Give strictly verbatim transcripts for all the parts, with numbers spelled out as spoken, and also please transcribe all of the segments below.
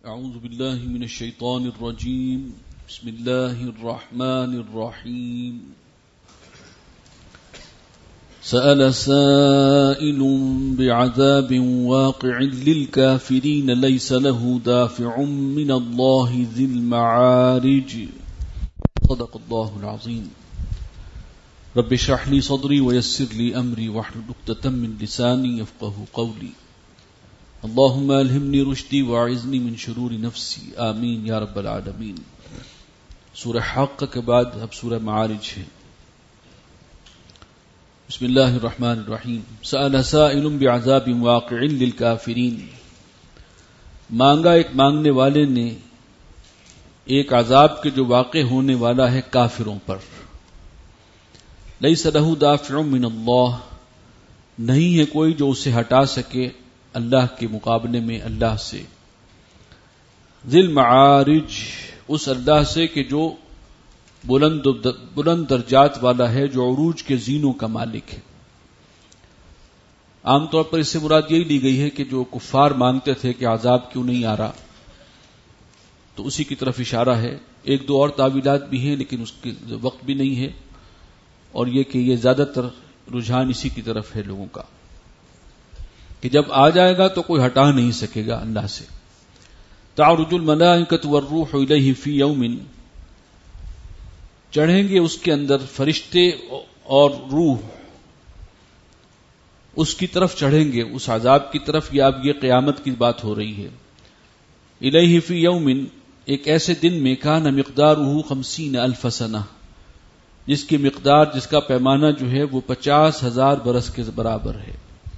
اعوذ باللہ من الشیطان الرجیم بسم اللہ الرحمن الرحیم سأل سائل بعذاب واقع للكافرین لیس له دافع من اللہ ذی المعارج صدق اللہ العظیم رب اشرح لي صدری ويسر لي امری واحلل عقدۃ من لسانی یفقهوا قولی اللهم الہمنی رشدی واعذنی من شرور نفسی آمین یا رب العالمین. سورہ حق کے بعد اب سورہ معارج ہے. بسم اللہ الرحمن الرحیم. سأل سائل بعذاب واقع للکافرین. مانگا ایک مانگنے والے نے ایک عذاب کے جو واقع ہونے والا ہے کافروں پر. لیس لہ دافع من اللہ. نہیں ہے کوئی جو اسے ہٹا سکے اللہ کے مقابلے میں اللہ سے. ذل معارج، اس اللہ سے کہ جو بلند بلند درجات والا ہے، جو عروج کے زینوں کا مالک ہے. عام طور پر اس سے مراد یہی لی گئی ہے کہ جو کفار مانگتے تھے کہ عذاب کیوں نہیں آ رہا، تو اسی کی طرف اشارہ ہے. ایک دو اور تعویلات بھی ہیں لیکن اس کے وقت بھی نہیں ہے، اور یہ کہ یہ زیادہ تر رجحان اسی کی طرف ہے لوگوں کا کہ جب آ جائے گا تو کوئی ہٹا نہیں سکے گا اللہ سے. تعرج الملائکۃ والروح الیہ فی یوم، چڑھیں گے اس کے اندر فرشتے اور روح اس کی طرف چڑھیں گے، اس عذاب کی طرف. یا اب یہ قیامت کی بات ہو رہی ہے. الیہ فی یوم، ایک ایسے دن میں کان مقدارہ خمسین الف سنہ، جس کی مقدار، جس کا پیمانہ جو ہے وہ پچاس ہزار برس کے برابر ہے.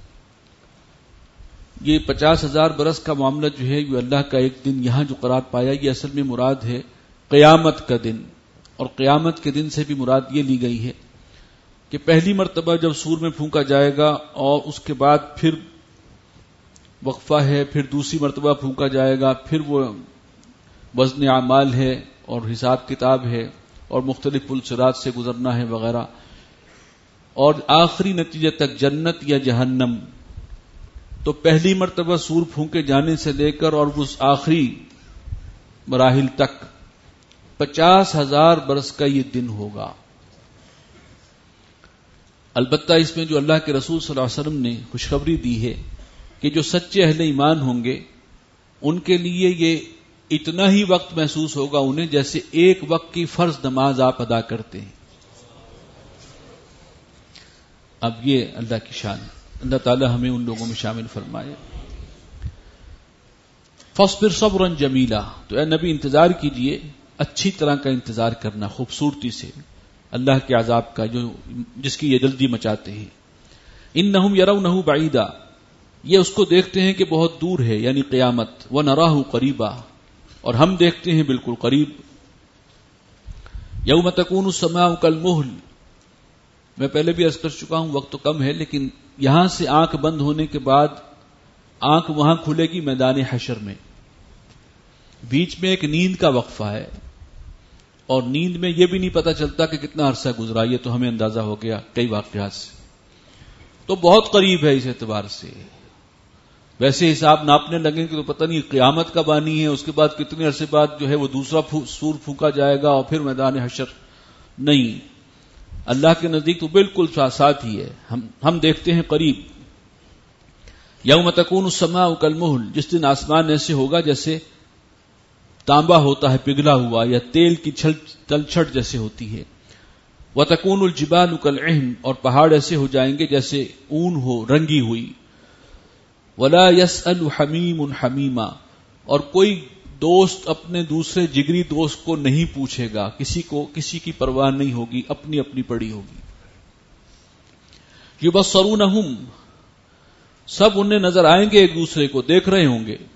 یہ پچاس ہزار برس کا معاملہ جو ہے یہ اللہ کا ایک دن یہاں جو قرار پایا، یہ اصل میں مراد ہے قیامت کا دن. اور قیامت کے دن سے بھی مراد یہ لی گئی ہے کہ پہلی مرتبہ جب سور میں پھونکا جائے گا اور اس کے بعد پھر وقفہ ہے، پھر دوسری مرتبہ پھونکا جائے گا، پھر وہ وزن اعمال ہے اور حساب کتاب ہے اور مختلف پلسرات سے گزرنا ہے وغیرہ، اور آخری نتیجے تک جنت یا جہنم. تو پہلی مرتبہ سور پھونکے جانے سے لے کر اور اس آخری مراحل تک پچاس ہزار برس کا یہ دن ہوگا. البتہ اس میں جو اللہ کے رسول صلی اللہ علیہ وسلم نے خوشخبری دی ہے کہ جو سچے اہل ایمان ہوں گے ان کے لیے یہ اتنا ہی وقت محسوس ہوگا انہیں جیسے ایک وقت کی فرض نماز آپ ادا کرتے ہیں. اب یہ اللہ کی شان ہے. اللہ تعالی ہمیں ان لوگوں میں شامل فرمائے. فاصبر صبرا جمیلا، تو اے نبی انتظار کیجئے، اچھی طرح کا انتظار کرنا، خوبصورتی سے اللہ کے عذاب کا جو جس کی یہ جلدی مچاتے ہیں. انہم یرونہ بعیدا، یہ اس کو دیکھتے ہیں کہ بہت دور ہے، یعنی قیامت. ونراہ قریبا، اور ہم دیکھتے ہیں بالکل قریب. یوم تکون السماء کالمہل، میں پہلے بھی عرض کر چکا ہوں، وقت تو کم ہے، لیکن یہاں سے آنکھ بند ہونے کے بعد آنکھ وہاں کھلے گی میدان حشر میں. بیچ میں ایک نیند کا وقفہ ہے، اور نیند میں یہ بھی نہیں پتا چلتا کہ کتنا عرصہ گزرا. یہ تو ہمیں اندازہ ہو گیا کئی واقعات سے. تو بہت قریب ہے اس اعتبار سے. ویسے حساب ناپنے لگیں کہ تو پتہ نہیں قیامت کب آنی ہے، اس کے بعد کتنے عرصے بعد جو ہے وہ دوسرا سور پھونکا جائے گا اور پھر میدان حشر. نہیں، اللہ کے نزدیک تو بالکل ساتھ ہی ہے. ہم ہم دیکھتے ہیں قریب. یوم تکون السماء کالمہل، جس دن آسمان ایسے ہوگا جیسے تانبا ہوتا ہے پگھلا ہوا، یا تیل کی چھل تلچھٹ جیسے ہوتی ہے. وتکون الجبال کالعہن، اور پہاڑ ایسے ہو جائیں گے جیسے اون ہو رنگی ہوئی. ولا يسأل حمیم حمیما، اور کوئی دوست اپنے دوسرے جگری دوست کو نہیں پوچھے گا، کسی کو کسی کی پرواہ نہیں ہوگی، اپنی اپنی پڑی ہوگی. یبصرونہم، سب انہیں نظر آئیں گے، ایک دوسرے کو دیکھ رہے ہوں گے،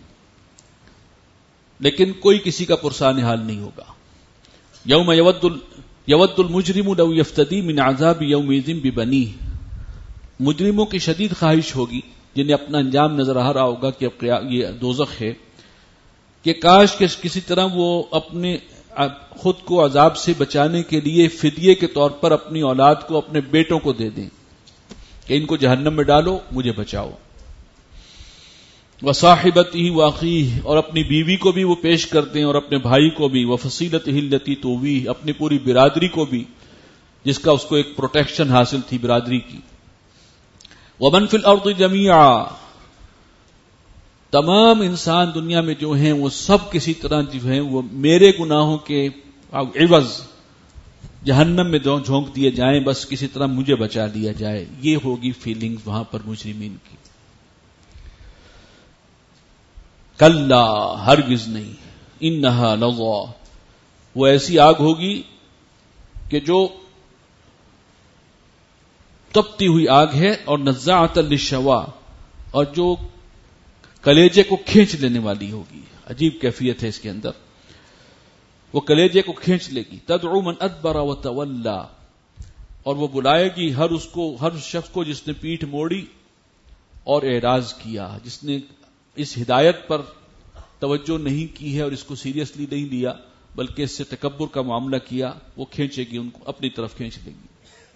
لیکن کوئی کسی کا پرسان حال نہیں ہوگا. یوم یود یود المجرم لو یفتدی من عذاب یومئذ ببنیہ، مجرموں کی شدید خواہش ہوگی جنہیں اپنا انجام نظر آ رہا ہوگا کہ اب یہ دوزخ ہے، کہ کاش کہ کسی طرح وہ اپنے خود کو عذاب سے بچانے کے لیے فدیے کے طور پر اپنی اولاد کو، اپنے بیٹوں کو دے دیں کہ ان کو جہنم میں ڈالو، مجھے بچاؤ. وصاحبته واخیہ، اور اپنی بیوی کو بھی وہ پیش کر دیں اور اپنے بھائی کو بھی، وفصیلتہ التی تؤویہ، اپنی پوری برادری کو بھی جس کا اس کو ایک پروٹیکشن حاصل تھی برادری کی. ومن فی الارض جميعا، تمام انسان دنیا میں جو ہیں وہ سب کسی طرح جو ہیں وہ میرے گناہوں کے عوض جہنم میں جھونک دیے جائیں، بس کسی طرح مجھے بچا لیا جائے. یہ ہوگی فیلنگ وہاں پر مجرمین کی. کلا، ہرگز نہیں، انہا لظی، وہ ایسی آگ ہوگی کہ جو تپتی ہوئی آگ ہے، اور نزاعۃ للشوا، اور جو کلیجے کو کھینچ لینے والی ہوگی. عجیب کیفیت ہے اس کے اندر، وہ کلیجے کو کھینچ لے گی. تدعو من ادبر وتولا، اور وہ بلائے گی ہر اس کو ہر شخص کو جس نے پیٹھ موڑی اور اعراض کیا، جس نے اس ہدایت پر توجہ نہیں کی ہے اور اس کو سیریسلی نہیں لیا بلکہ اس سے تکبر کا معاملہ کیا، وہ کھینچے گی، ان کو اپنی طرف کھینچ لے گی.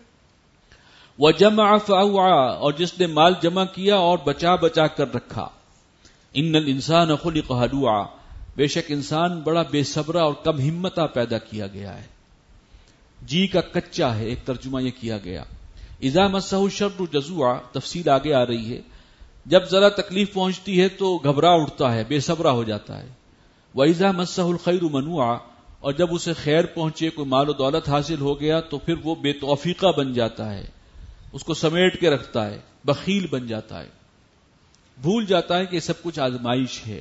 وجمع فاوعى، اور جس نے مال جمع کیا اور بچا بچا کر رکھا. ان الانسان خلق ہلوعا، بے شک انسان بڑا بے صبرا اور کم ہمتا پیدا کیا گیا ہے. جی کا کچا ہے، ایک ترجمہ یہ کیا گیا. اذا مسہ الشر جزوعا، تفصیل آگے آ رہی ہے. جب ذرا تکلیف پہنچتی ہے تو گھبرا اٹھتا ہے، بے صبرا ہو جاتا ہے. وَإِذَا مَسَّهُ الْخَيْرُ مَنُوعًا، اور جب اسے خیر پہنچے، کوئی مال و دولت حاصل ہو گیا تو پھر وہ بے توفیقہ بن جاتا ہے، اس کو سمیٹ کے رکھتا ہے، بخیل بن جاتا ہے، بھول جاتا ہے کہ یہ سب کچھ آزمائش ہے.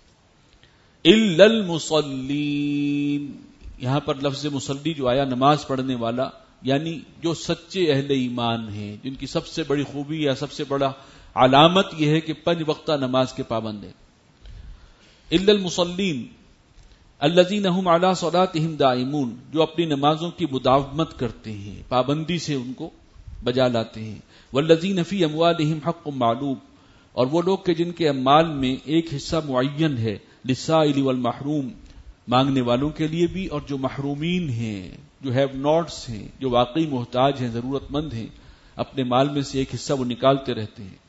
إِلَّا الْمُصَلِّينَ، یہاں پر لفظ مصلی جو آیا نماز پڑھنے والا، یعنی جو سچے اہل ایمان ہیں، جن کی سب سے بڑی خوبی یا سب سے بڑا علامت یہ ہے کہ پنج وقتہ نماز کے پابند ہیں. الا المصلین الذین هم علی صلاتهم دائمون، جو اپنی نمازوں کی مداومت کرتے ہیں، پابندی سے ان کو بجا لاتے ہیں. والذین فی اموالهم حق معلوم، اور وہ لوگ کہ جن کے اموال میں ایک حصہ معین ہے، للسائل والمحروم، مانگنے والوں کے لیے بھی اور جو محرومین ہیں، جو ہیو ناٹس ہیں، جو واقعی محتاج ہیں، ضرورت مند ہیں، اپنے مال میں سے ایک حصہ وہ نکالتے رہتے ہیں.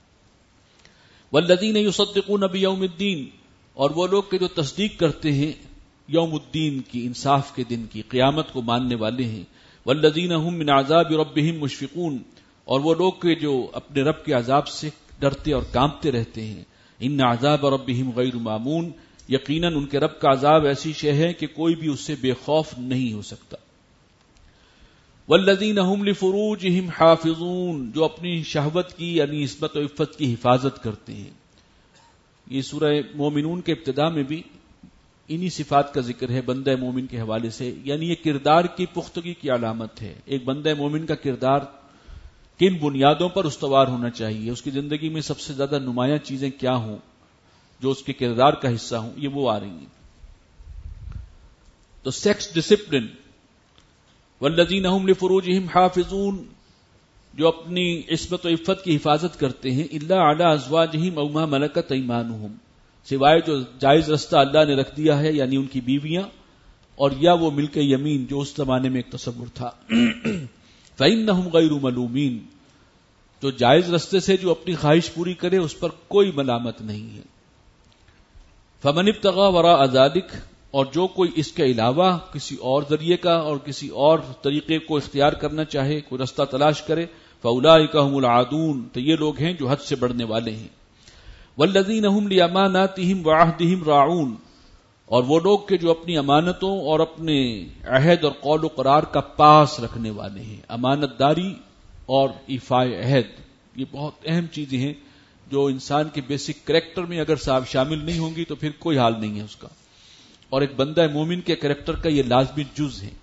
والذین یصدقون بیوم الدین، اور وہ لوگ کہ جو تصدیق کرتے ہیں یوم الدین کی، انصاف کے دن کی، قیامت کو ماننے والے ہیں. والذین هم من عذاب ربهم مشفقون، اور وہ لوگ کہ جو اپنے رب کے عذاب سے ڈرتے اور کانپتے رہتے ہیں. ان عذاب ربهم غیر مامون، یقیناً ان کے رب کا عذاب ایسی شے ہے کہ کوئی بھی اس سے بے خوف نہیں ہو سکتا. والذین هم لفروجهم حافظون، جو اپنی شہوت کی یعنی عصمت و عفت کی حفاظت کرتے ہیں. یہ سورہ مومنون کے ابتدا میں بھی انہی صفات کا ذکر ہے بندہ مومن کے حوالے سے، یعنی یہ کردار کی پختگی کی علامت ہے. ایک بندہ مومن کا کردار کن بنیادوں پر استوار ہونا چاہیے، اس کی زندگی میں سب سے زیادہ نمایاں چیزیں کیا ہوں جو اس کے کردار کا حصہ ہوں، یہ وہ آ رہی ہیں. تو سیکس ڈسپلن، والذین هم لفروجهم حافظون، جو اپنی عصمت و عفت کی حفاظت کرتے ہیں، الا علی ازواجہم او ما ملکت ایمانہم، سوائے جو جائز رستہ اللہ نے رکھ دیا ہے یعنی ان کی بیویاں اور یا وہ ملک یمین جو اس زمانے میں ایک تصور تھا. فإنہم غیر ملومین، جو جائز رستے سے جو اپنی خواہش پوری کرے اس پر کوئی ملامت نہیں ہے. فمن ابتغى وراء ذلک، اور جو کوئی اس کے علاوہ کسی اور ذریعے کا اور کسی اور طریقے کو اختیار کرنا چاہے، کوئی رستہ تلاش کرے، فاولئک هم العادون، تو یہ لوگ ہیں جو حد سے بڑھنے والے ہیں. والذین هم لاماناتهم وعهدهم راعون، اور وہ لوگ کہ جو اپنی امانتوں اور اپنے عہد اور قول و قرار کا پاس رکھنے والے ہیں. امانت داری اور ایفاء عہد، یہ بہت اہم چیزیں ہیں جو انسان کے بیسک کریکٹر میں اگر صاحب شامل نہیں ہوں گی تو پھر کوئی حال نہیں ہے اس کا، اور ایک بندہ مومن کے کریکٹر کا یہ لازمی جز ہے،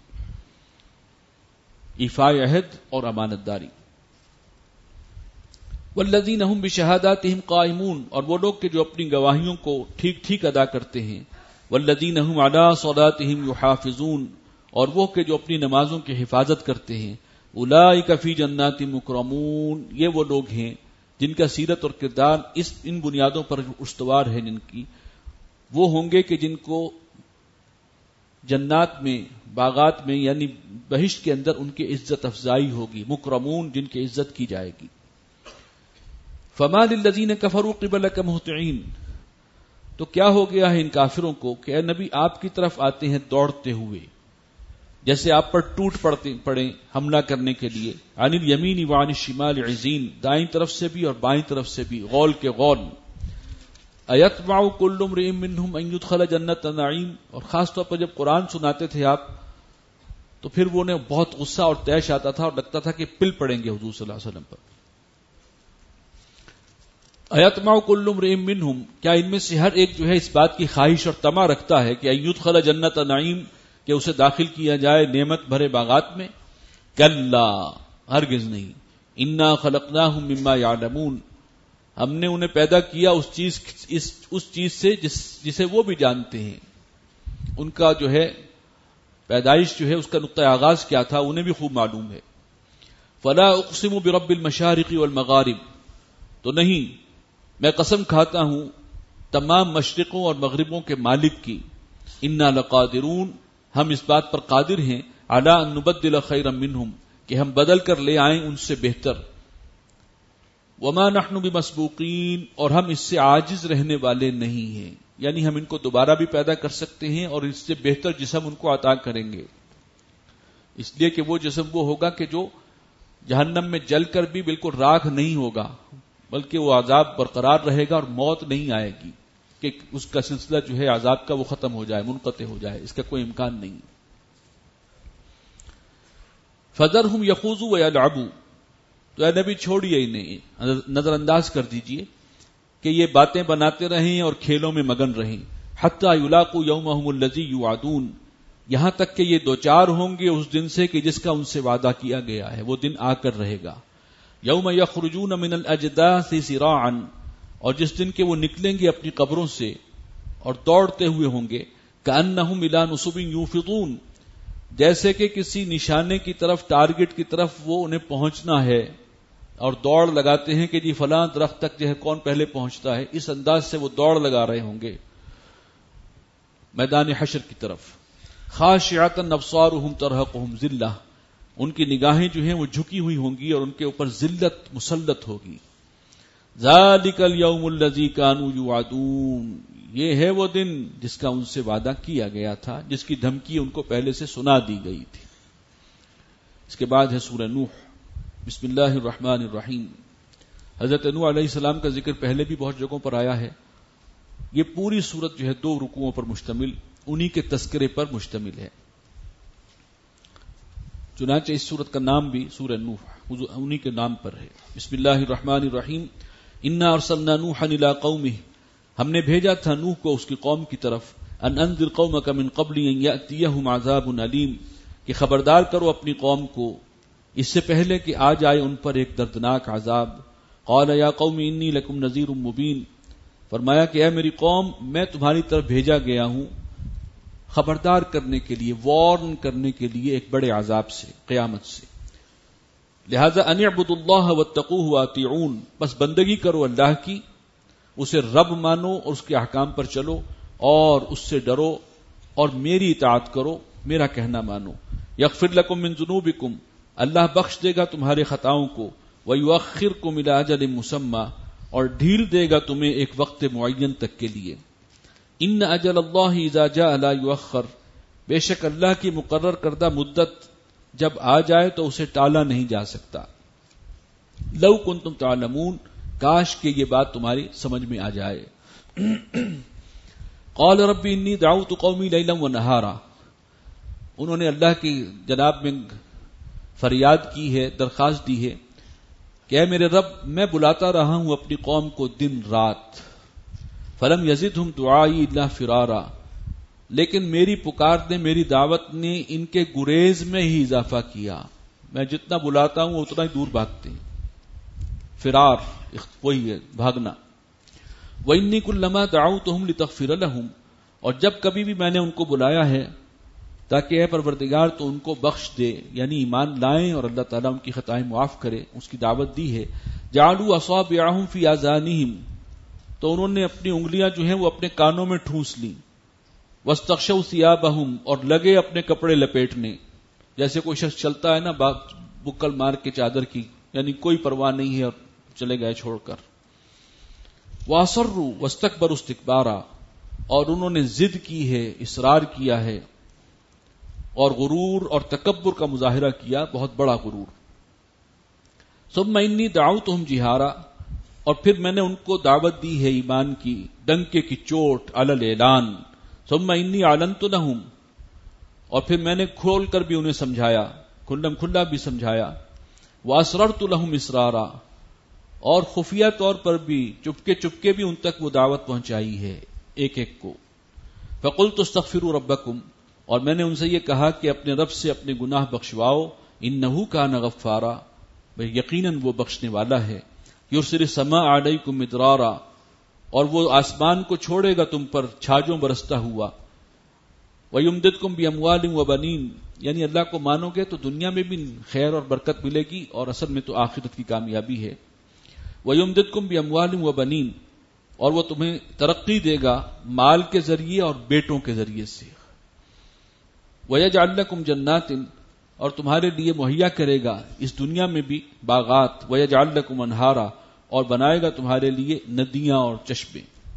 ایفاء عہد اور امانت داری. والذین هم بشہاداتہم قائمون، اور وہ لوگ کہ جو اپنی گواہیوں کو ٹھیک ٹھیک ادا کرتے ہیں. والذین هم علی صلاتہم یحافظون، اور وہ کہ جو اپنی نمازوں کی حفاظت کرتے ہیں. اولئک فی جنات مکرمون، یہ وہ لوگ ہیں جن کا سیرت اور کردار اس ان بنیادوں پر استوار ہے، جن کی وہ ہوں گے کہ جن کو جنات میں، باغات میں یعنی بہشت کے اندر ان کی عزت افزائی ہوگی. مکرمون، جن کی عزت کی جائے گی. فما للذین کفروا قبلک مہطعین، تو کیا ہو گیا ہے ان کافروں کو کہ اے نبی آپ کی طرف آتے ہیں دوڑتے ہوئے، جیسے آپ پر ٹوٹ پڑتے پڑے حملہ کرنے کے لیے، عن الیمین وعن الشمال عزین، دائیں طرف سے بھی اور بائیں طرف سے بھی، غول کے غول۔ ایتبع کل امرئ منہم ان یدخل جنت نعیم، اور خاص طور پر جب قرآن سناتے تھے آپ تو پھر وہ انہیں بہت غصہ اور طیش آتا تھا اور لگتا تھا کہ پل پڑیں گے حضور صلی اللہ علیہ وسلم پر۔ ایتمع کل امرئ منہم، کیا ان میں سے ہر ایک جو ہے اس بات کی خواہش اور طمع رکھتا ہے کہ ان یدخل جنت نعیم، کہ اسے داخل کیا جائے نعمت بھرے باغات میں؟ کلا، ہرگز نہیں۔ انا خلقناہم مما یعلمون، ہم نے انہیں پیدا کیا اس چیز اس اس چیز سے جس جسے وہ بھی جانتے ہیں، ان کا جو ہے پیدائش جو ہے اس کا نقطہ آغاز کیا تھا انہیں بھی خوب معلوم ہے۔ فلا اقسم برب المشارق والمغارب، تو نہیں، میں قسم کھاتا ہوں تمام مشرقوں اور مغربوں کے مالک کی، انا لقادرون، ہم اس بات پر قادر ہیں، علی ان نبدل خیرا منہم، کہ ہم بدل کر لے آئیں ان سے بہتر، وما نحن بمسبوقین، اور ہم اس سے عاجز رہنے والے نہیں ہیں، یعنی ہم ان کو دوبارہ بھی پیدا کر سکتے ہیں اور اس سے بہتر جسم ان کو عطا کریں گے، اس لیے کہ وہ جسم وہ ہوگا کہ جو جہنم میں جل کر بھی بالکل راکھ نہیں ہوگا، بلکہ وہ عذاب برقرار رہے گا اور موت نہیں آئے گی کہ اس کا سلسلہ جو ہے عذاب کا وہ ختم ہو جائے، منقطع ہو جائے، اس کا کوئی امکان نہیں۔ فذرہم یخوضوا ویلعبوا، تو اے نبی چھوڑیے انہیں، نظر انداز کر دیجئے کہ یہ باتیں بناتے رہیں اور کھیلوں میں مگن رہیں، حتی یلاقوا یومہم الذی یوعدون، یہاں تک کہ یہ دوچار ہوں گے اس دن سے کہ جس کا ان سے وعدہ کیا گیا ہے، وہ دن آ کر رہے گا۔ یوم یخرجون من الاجداث سراعا، اور جس دن کے وہ نکلیں گے اپنی قبروں سے اور دوڑتے ہوئے ہوں گے، کأنہم الی نصب یوفضون، جیسے کہ کسی نشانے کی طرف، ٹارگٹ کی طرف وہ انہیں پہنچنا ہے اور دوڑ لگاتے ہیں کہ جی فلاں درخت تک جو ہے کون پہلے پہنچتا ہے، اس انداز سے وہ دوڑ لگا رہے ہوں گے میدان حشر کی طرف۔ خاشعۃ ابصارہم ترہقہم ذلہ، ان کی نگاہیں جو ہیں وہ جھکی ہوئی ہوں گی اور ان کے اوپر ذلت مسلط ہوگی۔ ذالک الیوم الذی کانوا یوعدون، یہ ہے وہ دن جس کا ان سے وعدہ کیا گیا تھا، جس کی دھمکی ان کو پہلے سے سنا دی گئی تھی۔ اس کے بعد ہے سورہ نوح، بسم اللہ الرحمن الرحیم۔ حضرت نوح علیہ السلام کا ذکر پہلے بھی بہت جگہوں پر آیا ہے۔ یہ پوری سورت جو ہے دو رکوعوں پر مشتمل، انہی کے تذکرے پر مشتمل ہے، چنانچہ اس سورت کا نام بھی سورہ نوح انہی کے نام پر ہے۔ بسم اللہ الرحمن الرحیم۔ انا ارسلنا نوحا الی قومہ، ہم نے بھیجا تھا نوح کو اس کی قوم کی طرف، ان انذر قومک من قبل ان یأتیہم عذاب علیم، کہ خبردار کرو اپنی قوم کو اس سے پہلے کہ آ جائے ان پر ایک دردناک عذاب۔ قال یا قوم انی لکم نذیر مبین، فرمایا کہ اے میری قوم میں تمہاری طرف بھیجا گیا ہوں خبردار کرنے کے لیے، وارن کرنے کے لیے ایک بڑے عذاب سے، قیامت سے۔ لہذا ان اعبدوا اللہ واتقوہ واطیعون، بس بندگی کرو اللہ کی، اسے رب مانو اور اس کے احکام پر چلو اور اس سے ڈرو اور میری اطاعت کرو، میرا کہنا مانو۔ یغفر لکم من ذنوبکم، اللہ بخش دے گا تمہارے خطاؤں کو، ویؤخرکم الی اجل مسمی، اور ڈھیل دے گا تمہیں ایک وقت معین تک کے لیے۔ ان اجل اللہ اذا جاء لا یؤخر، بے شک اللہ کی مقرر کردہ مدت جب آ جائے تو اسے ٹالا نہیں جا سکتا۔ لو کنتم تعلمون، کاش کہ یہ بات تمہاری سمجھ میں آ جائے۔ قال رب انی دعوت قومی لیلا ونہارا، انہوں نے اللہ کی جناب میں فریاد کی ہے، درخواست دی ہے کہ اے میرے رب میں بلاتا رہا ہوں اپنی قوم کو دن رات، فلم یزدہم دعائی الا فرارا، لیکن میری پکار نے، میری دعوت نے ان کے گریز میں ہی اضافہ کیا، میں جتنا بلاتا ہوں اتنا ہی دور بھاگتے ہیں۔ فرار وہی ہے، بھاگنا۔ وَإِنِّي كُلَّمَا دَعَوْتُهُمْ لِتَغْفِرَ لَهُمْ، اور جب کبھی بھی میں نے ان کو بلایا ہے تاکہ اے پروردگار تو ان کو بخش دے، یعنی ایمان لائیں اور اللہ تعالیٰ ان کی خطائیں معاف کرے، اس کی دعوت دی ہے۔ جعلوا اصابعهم في آذانهم، تو انہوں نے اپنی انگلیاں جو ہیں وہ اپنے کانوں میں ٹھونس لیں۔ واستغشوا ثيابهم، اور لگے اپنے کپڑے لپیٹنے، جیسے کوئی شخص چلتا ہے نا بکل مار کے چادر کی، یعنی کوئی پرواہ نہیں ہے اور چلے گئے چھوڑ کر۔ وَأَصَرُّوا وَاسْتَكْبَرُوا اسْتِكْبَارًا، اور انہوں نے ضد کی ہے، اصرار کیا ہے، اور غرور اور تکبر کا مظاہرہ کیا، بہت بڑا غرور. ثُمَّ إِنِّي دَعَوْتُهُمْ جِهَارًا، اور پھر میں نے ان کو دعوت دی ہے ایمان کی، ڈنکے کی چوٹ، علی الاعلان. ثُمَّ إِنِّي أَعْلَنْتُ لَهُمْ، اور پھر میں نے کھول کر بھی انہیں سمجھایا، کھلم کھلا بھی سمجھایا. وَأَسْرَرْتُ لَهُمْ إِسْرَارًا، اور خفیہ طور پر بھی، چپکے چپکے بھی ان تک وہ دعوت پہنچائی ہے ایک ایک کو. فَقُلْتُ اسْتَغْفِرُوا رَبَّكُمْ، اور میں نے ان سے یہ کہا کہ اپنے رب سے اپنے گناہ بخشواؤ. إِنَّهُ كَانَ غَفَّارًا، بھئی یقیناً وہ بخشنے والا ہے. يُرْسِلِ السَّمَاءَ عَلَيْكُمْ مِدْرَارًا، اور وہ آسمان کو چھوڑے گا تم پر چھاجوں برستا ہوا. وَيُمْدِدْكُمْ بِأَمْوَالٍ وَبَنِينَ، یعنی اللہ کو مانو گے تو دنیا میں بھی خیر اور برکت ملے گی، اور اصل میں تو آخرت کی کامیابی ہے. وَيُمْدِدْكُمْ بِأَمْوَالٍ وَبَنِينَ، اور وہ تمہیں ترقی دے گا مال کے ذریعے اور بیٹوں کے ذریعے سے. وَيَجْعَلْ لَكُمْ جَنَّاتٍ، اور تمہارے لیے مہیا کرے گا اس دنیا میں بھی باغات. وَيَجْعَلْ لَكُمْ أَنْهَارًا، اور بنائے گا تمہارے لیے ندیاں اور چشمے.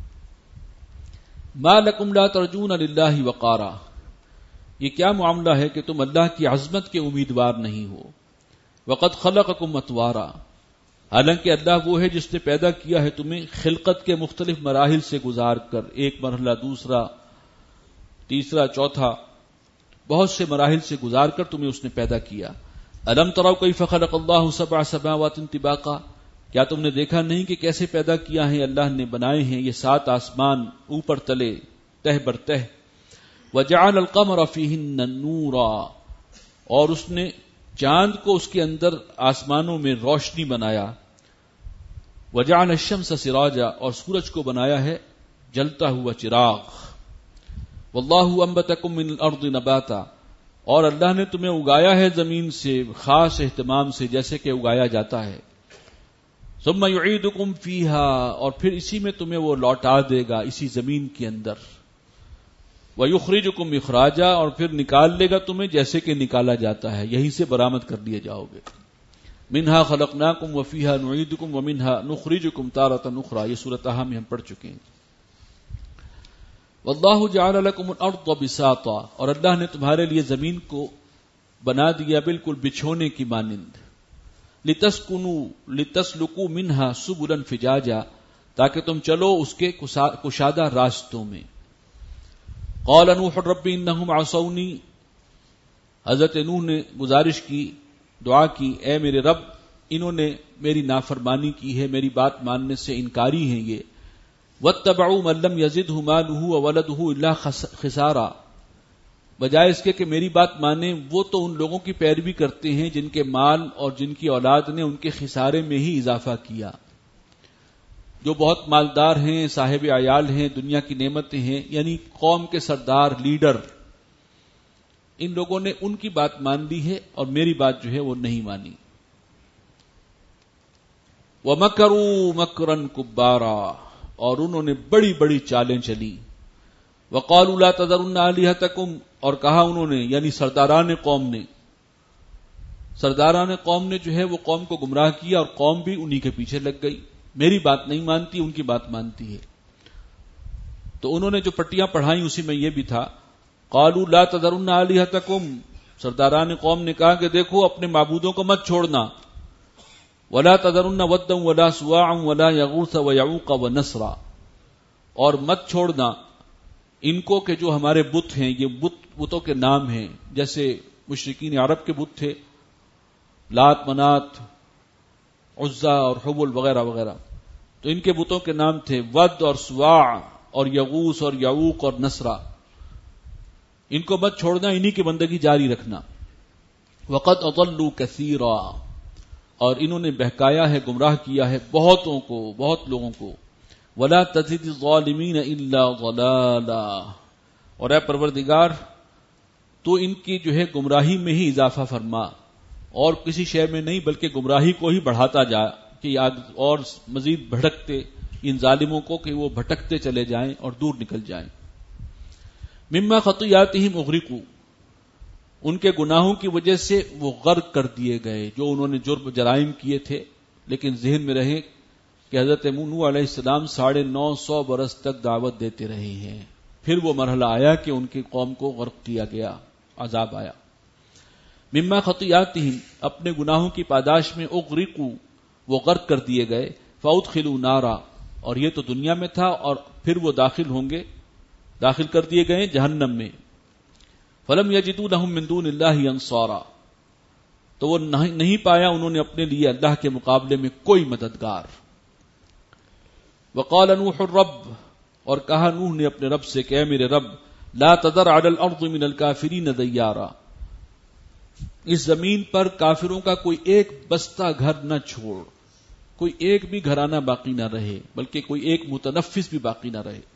مَا لَكُمْ لَا تَرْجُونَ لِلَّهِ وَقَارًا، یہ کیا معاملہ ہے کہ تم اللہ کی عظمت کے امیدوار نہیں ہو. وَقَدْ خَلَقَكُمْ أَطْوَارًا، حالانکہ اللہ وہ ہے جس نے پیدا کیا ہے تمہیں خلقت کے مختلف مراحل سے گزار کر، ایک مرحلہ، دوسرا، تیسرا، چوتھا، بہت سے مراحل سے گزار کر تمہیں اس نے پیدا کیا. أَلَمْ تَرَوْا كَيْفَ خَلَقَ اللَّهُ سَبْعَ سَمَاوَاتٍ طِبَاقًا، کیا تم نے دیکھا نہیں کہ کیسے پیدا کیا ہے اللہ نے، بنائے ہیں یہ سات آسمان اوپر تلے، تہ بر تہ. وَجَعَلَ الْقَمَرَ فِيهِنَّ نُورًا، اور اس نے چاند کو اس کے اندر آسمانوں میں روشنی بنایا. وَجَعَلَ الشَّمْسَ سِرَاجًا، اور سورج کو بنایا ہے جلتا ہوا چراغ. وَاللَّهُ أَنبَتَكُم مِّنَ الْأَرْضِ نَبَاتًا، اور اللہ نے تمہیں اگایا ہے زمین سے خاص اہتمام سے، جیسے کہ اگایا جاتا ہے. ثُمَّ يُعِيدُكُم فِيهَا، اور پھر اسی میں تمہیں وہ لوٹا دے گا، اسی زمین کے اندر. وَيُخْرِجُكُمْ إِخْرَاجًا، اور پھر نکال لے گا تمہیں جیسے کہ نکالا جاتا ہے، یہیں سے برآمد کر لیے جاؤ گے. مِنْهَا خَلَقْنَاكُمْ وَفِيهَا نُعِيدُكُمْ وَمِنْهَا نُخْرِجُكُمْ تَارَةً أُخْرَى، یہ سورۃ طٰہٰ میں ہم پڑھ چکے ہیں. وَاللَّهُ جَعَلَ لَكُمُ الْأَرْضَ بِسَاطًا، اور اللہ نے تمہارے لیے زمین کو بنا دیا بالکل بچھونے کی مانند. لِتَسْكُنُوا لِتَسْلُكُوا مِنْهَا سُبُلًا فِجَاجًا، تاکہ تم چلو اس کے کشادہ راستوں میں. قال نوح رب انہم عصونی، حضرت نوح نے گزارش کی، دعا کی، اے میرے رب انہوں نے میری نافرمانی کی ہے، میری بات ماننے سے انکاری ہیں یہ. واتبعوا من لم يزده ماله وولده الا خسارا، بجائے اس کے کہ میری بات مانیں وہ تو ان لوگوں کی پیروی کرتے ہیں جن کے مال اور جن کی اولاد نے ان کے خسارے میں ہی اضافہ کیا. جو بہت مالدار ہیں، صاحب عیال ہیں، دنیا کی نعمتیں ہیں، یعنی قوم کے سردار، لیڈر، ان لوگوں نے ان کی بات مان لی ہے اور میری بات جو ہے وہ نہیں مانی. وَمَكَرُوا مَكْرًا كُبَّارًا، اور انہوں نے بڑی بڑی چالیں چلی. وَقَالُوا لَا تَذَرُنَّ آلِهَتَكُمْ، اور کہا انہوں نے، یعنی سرداران قوم نے، سرداران قوم نے جو ہے وہ قوم کو گمراہ کیا اور قوم بھی انہی کے پیچھے لگ گئی، میری بات نہیں مانتی، ان کی بات مانتی ہے. تو انہوں نے جو پٹیاں پڑھائیں اسی میں یہ بھی تھا. قَالُوا لَا تَذَرُنَّ آلِهَتَكُمْ، سرداران قوم نے کہا کہ دیکھو اپنے معبودوں کو مت چھوڑنا. وَلَا تَذَرُنَّ وَدًّا وَلَا سُوَاعًا وَلَا يَغُوثَ وَيَعُوقَ وَنَسْرًا، اور مت چھوڑنا ان کو کہ جو ہمارے بت ہیں، یہ بت بتوں کے نام ہیں، جیسے مشرکین عرب کے بت تھے، لات، منات، عزا اور حبل وغیرہ وغیرہ، تو ان کے بتوں کے نام تھے ود اور سواع اور یغوث اور یعوق اور نسرا. ان کو مت چھوڑنا، انہی کی بندگی جاری رکھنا. وقد اضلوا کثیرا، اور انہوں نے بہکایا ہے، گمراہ کیا ہے بہتوں کو، بہت لوگوں کو. ولا تزد الظالمین الا ضلالا، اور اے پروردگار تو ان کی جو ہے گمراہی میں ہی اضافہ فرما، اور کسی شے میں نہیں بلکہ گمراہی کو ہی بڑھاتا جا، کہ اور مزید بھٹکتے ان ظالموں کو کہ وہ بھٹکتے چلے جائیں اور دور نکل جائیں. مما خطیاتہم اغرقوا، ان کے گناہوں کی وجہ سے وہ غرق کر دیے گئے، جو انہوں نے جرم جرائم کیے تھے، لیکن ذہن میں رہے کہ حضرت نوح علیہ السلام ساڑھے نو سو برس تک دعوت دیتے رہے ہیں. پھر وہ مرحلہ آیا کہ ان کی قوم کو غرق کیا گیا، عذاب آیا. مما خطیاتہم، اپنے گناہوں کی پاداش میں اغرقوا، وہ غرق کر دیے گئے. فادخلوا نارا، اور یہ تو دنیا میں تھا، اور پھر وہ داخل ہوں گے، داخل کر دیے گئے جہنم میں. فلم یجدوا لهم من دون اللہ انصارا، تو وہ نہیں پایا انہوں نے اپنے لیے اللہ کے مقابلے میں کوئی مددگار. وقال نوح الرب، اور کہا نوح نے اپنے رب سے کہ اے میرے رب، لا تذر علی الارض من الکافرین دیارا، اس زمین پر کافروں کا کوئی ایک بستہ گھر نہ چھوڑ، کوئی ایک بھی گھرانہ باقی نہ رہے، بلکہ کوئی ایک متنفس بھی باقی نہ رہے.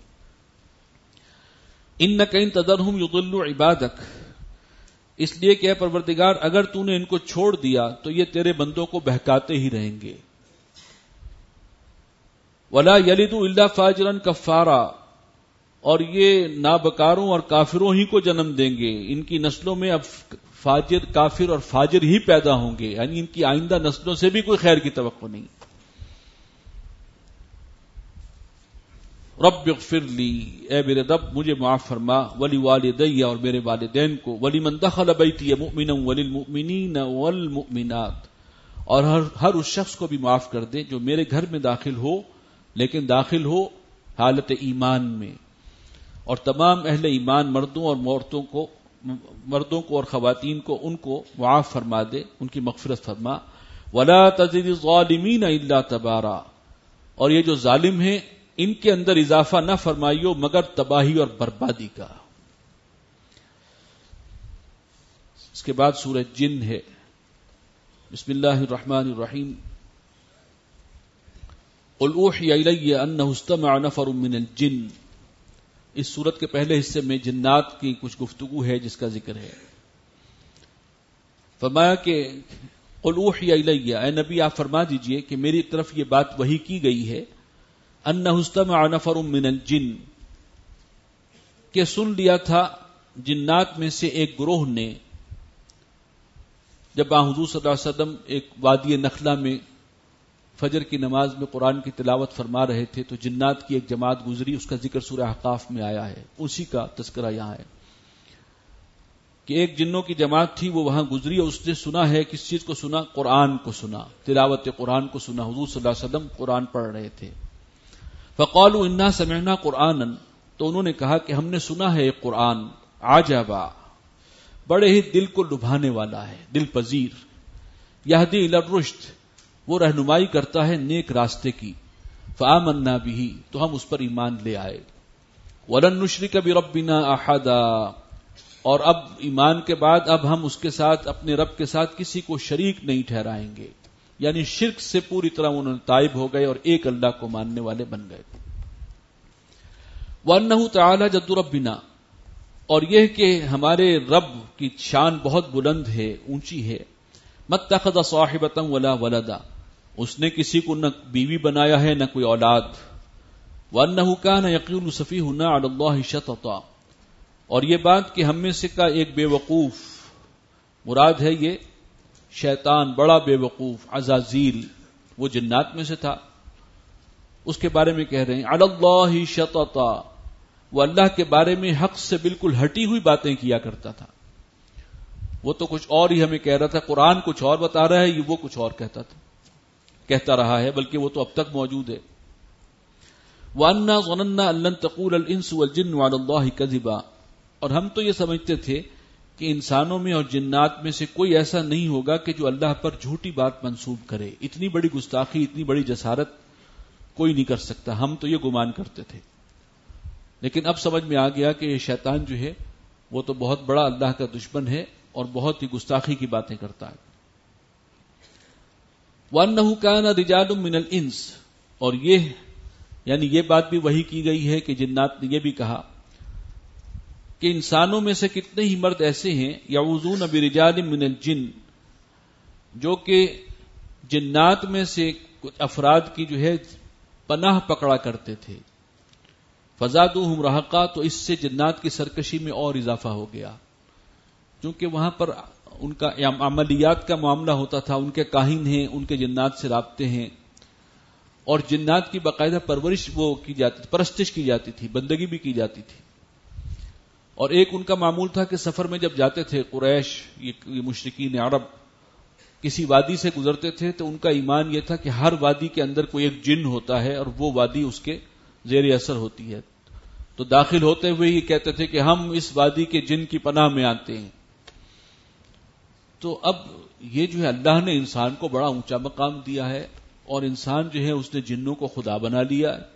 انک ان تذرہم یضلوا عبادک، اس لیے کہ اے پروردگار اگر تو نے ان کو چھوڑ دیا تو یہ تیرے بندوں کو بہکاتے ہی رہیں گے. ولا یلدوا الا فاجرا کفارا، اور یہ نابکاروں اور کافروں ہی کو جنم دیں گے. ان کی نسلوں میں اب فاجر، کافر اور فاجر ہی پیدا ہوں گے، یعنی ان کی آئندہ نسلوں سے بھی کوئی خیر کی توقع نہیں. رب اغفر لی، اے میرے رب مجھے معاف فرما، ولی والدی، اور میرے والدین کو، ولی من دخل بیتی مؤمنا وللمؤمنین والمؤمنات، اور ہر ہر اس شخص کو بھی معاف کر دے جو میرے گھر میں داخل ہو، لیکن داخل ہو حالت ایمان میں، اور تمام اہل ایمان مردوں اور عورتوں کو، مردوں کو اور خواتین کو، ان کو معاف فرما دے، ان کی مغفرت فرما. ولا تزد الظالمین الا تبارا، اور یہ جو ظالم ہیں ان کے اندر اضافہ نہ فرمائیو مگر تباہی اور بربادی کا. اس کے بعد سورہ جن ہے. بسم اللہ الرحمن الرحیم. قل اوحی الی انہ استمع نفر من الجن، اس سورت کے پہلے حصے میں جنات کی کچھ گفتگو ہے جس کا ذکر ہے. فرمایا کہ قل اوحی الی، اے نبی آپ فرما دیجئے کہ میری طرف یہ بات وحی کی گئی ہے، انہ استمع نفر من الجن، کہ سن لیا تھا جنات میں سے ایک گروہ نے، جب آن حضور صلی اللہ علیہ وسلم ایک وادی نخلہ میں فجر کی نماز میں قرآن کی تلاوت فرما رہے تھے تو جنات کی ایک جماعت گزری، اس کا ذکر سورہ احقاف میں آیا ہے، اسی کا تذکرہ یہاں ہے کہ ایک جنوں کی جماعت تھی، وہ وہاں گزری اور اس نے سنا ہے، کس چیز کو سنا؟ قرآن کو سنا، تلاوت قرآن کو سنا. حضور صلی اللہ علیہ وسلم قرآن پڑھ رہے تھے. فقالوا انا سمعنا قرآنا، تو انہوں نے کہا کہ ہم نے سنا ہے ایک قرآن، عجبا، بڑے ہی دل کو لبھانے والا ہے، دل پذیر. یہدی الی الرشد، وہ رہنمائی کرتا ہے نیک راستے کی. فآمنا به، تو ہم اس پر ایمان لے آئے. ولن نشرک بربنا احدا، اور اب ایمان کے بعد اب ہم اس کے ساتھ، اپنے رب کے ساتھ کسی کو شریک نہیں ٹھہرائیں گے. یعنی شرک سے پوری طرح انہوں نے تائب ہو گئے اور ایک اللہ کو ماننے والے بن گئے. وَأَنَّهُ تَعَالَى جَدُّ رَبِّنَا، اور یہ کہ ہمارے رب کی شان بہت بلند ہے، اونچی ہے. مَتَّخَذَ صَاحِبَةً وَلَا وَلَدًا، اس نے کسی کو نہ بیوی بنایا ہے نہ کوئی اولاد. وَأَنَّهُ كَانَ يَقُولُ سَفِيهُنَا عَلَى اللَّهِ شَطَطًا، اور یہ بات کہ ہم میں سے کا ایک بے وقوف، مراد ہے یہ شیطان، بڑا بے وقوف عزازیل، وہ جنات میں سے تھا، اس کے بارے میں کہہ رہے ہیں علی اللہ شططا، وہ اللہ کے بارے میں حق سے بالکل ہٹی ہوئی باتیں کیا کرتا تھا. وہ تو کچھ اور ہی ہمیں کہہ رہا تھا، قرآن کچھ اور بتا رہا ہے، یہ وہ کچھ اور کہتا تھا، کہتا رہا ہے، بلکہ وہ تو اب تک موجود ہے. وَأَنَّا ظَنَنَّا أَن لَّن تَقُولَ الْإِنسُ وَالْجِنُّ عَلَى اللَّهِ كَذِبًا، اور ہم تو یہ سمجھتے تھے کہ انسانوں میں اور جنات میں سے کوئی ایسا نہیں ہوگا کہ جو اللہ پر جھوٹی بات منسوب کرے. اتنی بڑی گستاخی، اتنی بڑی جسارت کوئی نہیں کر سکتا، ہم تو یہ گمان کرتے تھے. لیکن اب سمجھ میں آ گیا کہ یہ شیطان جو ہے وہ تو بہت بڑا اللہ کا دشمن ہے اور بہت ہی گستاخی کی باتیں کرتا ہے. وَأَنَّهُ كَانَ رِجَالٌ مِّنَ الْإِنسِ، اور یہ یعنی یہ بات بھی وحی کی گئی ہے کہ جنات نے یہ بھی کہا کہ انسانوں میں سے کتنے ہی مرد ایسے ہیں یعوذون برجال من الجن، جو کہ جنات میں سے کچھ افراد کی جو ہے پناہ پکڑا کرتے تھے. فزادوہم رہقا، تو اس سے جنات کی سرکشی میں اور اضافہ ہو گیا، کیونکہ وہاں پر ان کا عملیات کا معاملہ ہوتا تھا، ان کے کاہن ہیں، ان کے جنات سے رابطے ہیں، اور جنات کی باقاعدہ پرورش وہ کی جاتی تھی، پرستش کی جاتی تھی، بندگی بھی کی جاتی تھی. اور ایک ان کا معمول تھا کہ سفر میں جب جاتے تھے قریش، یہ مشرکین عرب کسی وادی سے گزرتے تھے تو ان کا ایمان یہ تھا کہ ہر وادی کے اندر کوئی ایک جن ہوتا ہے اور وہ وادی اس کے زیر اثر ہوتی ہے. تو داخل ہوتے ہوئے یہ کہتے تھے کہ ہم اس وادی کے جن کی پناہ میں آتے ہیں. تو اب یہ جو ہے اللہ نے انسان کو بڑا اونچا مقام دیا ہے اور انسان جو ہے اس نے جنوں کو خدا بنا لیا ہے.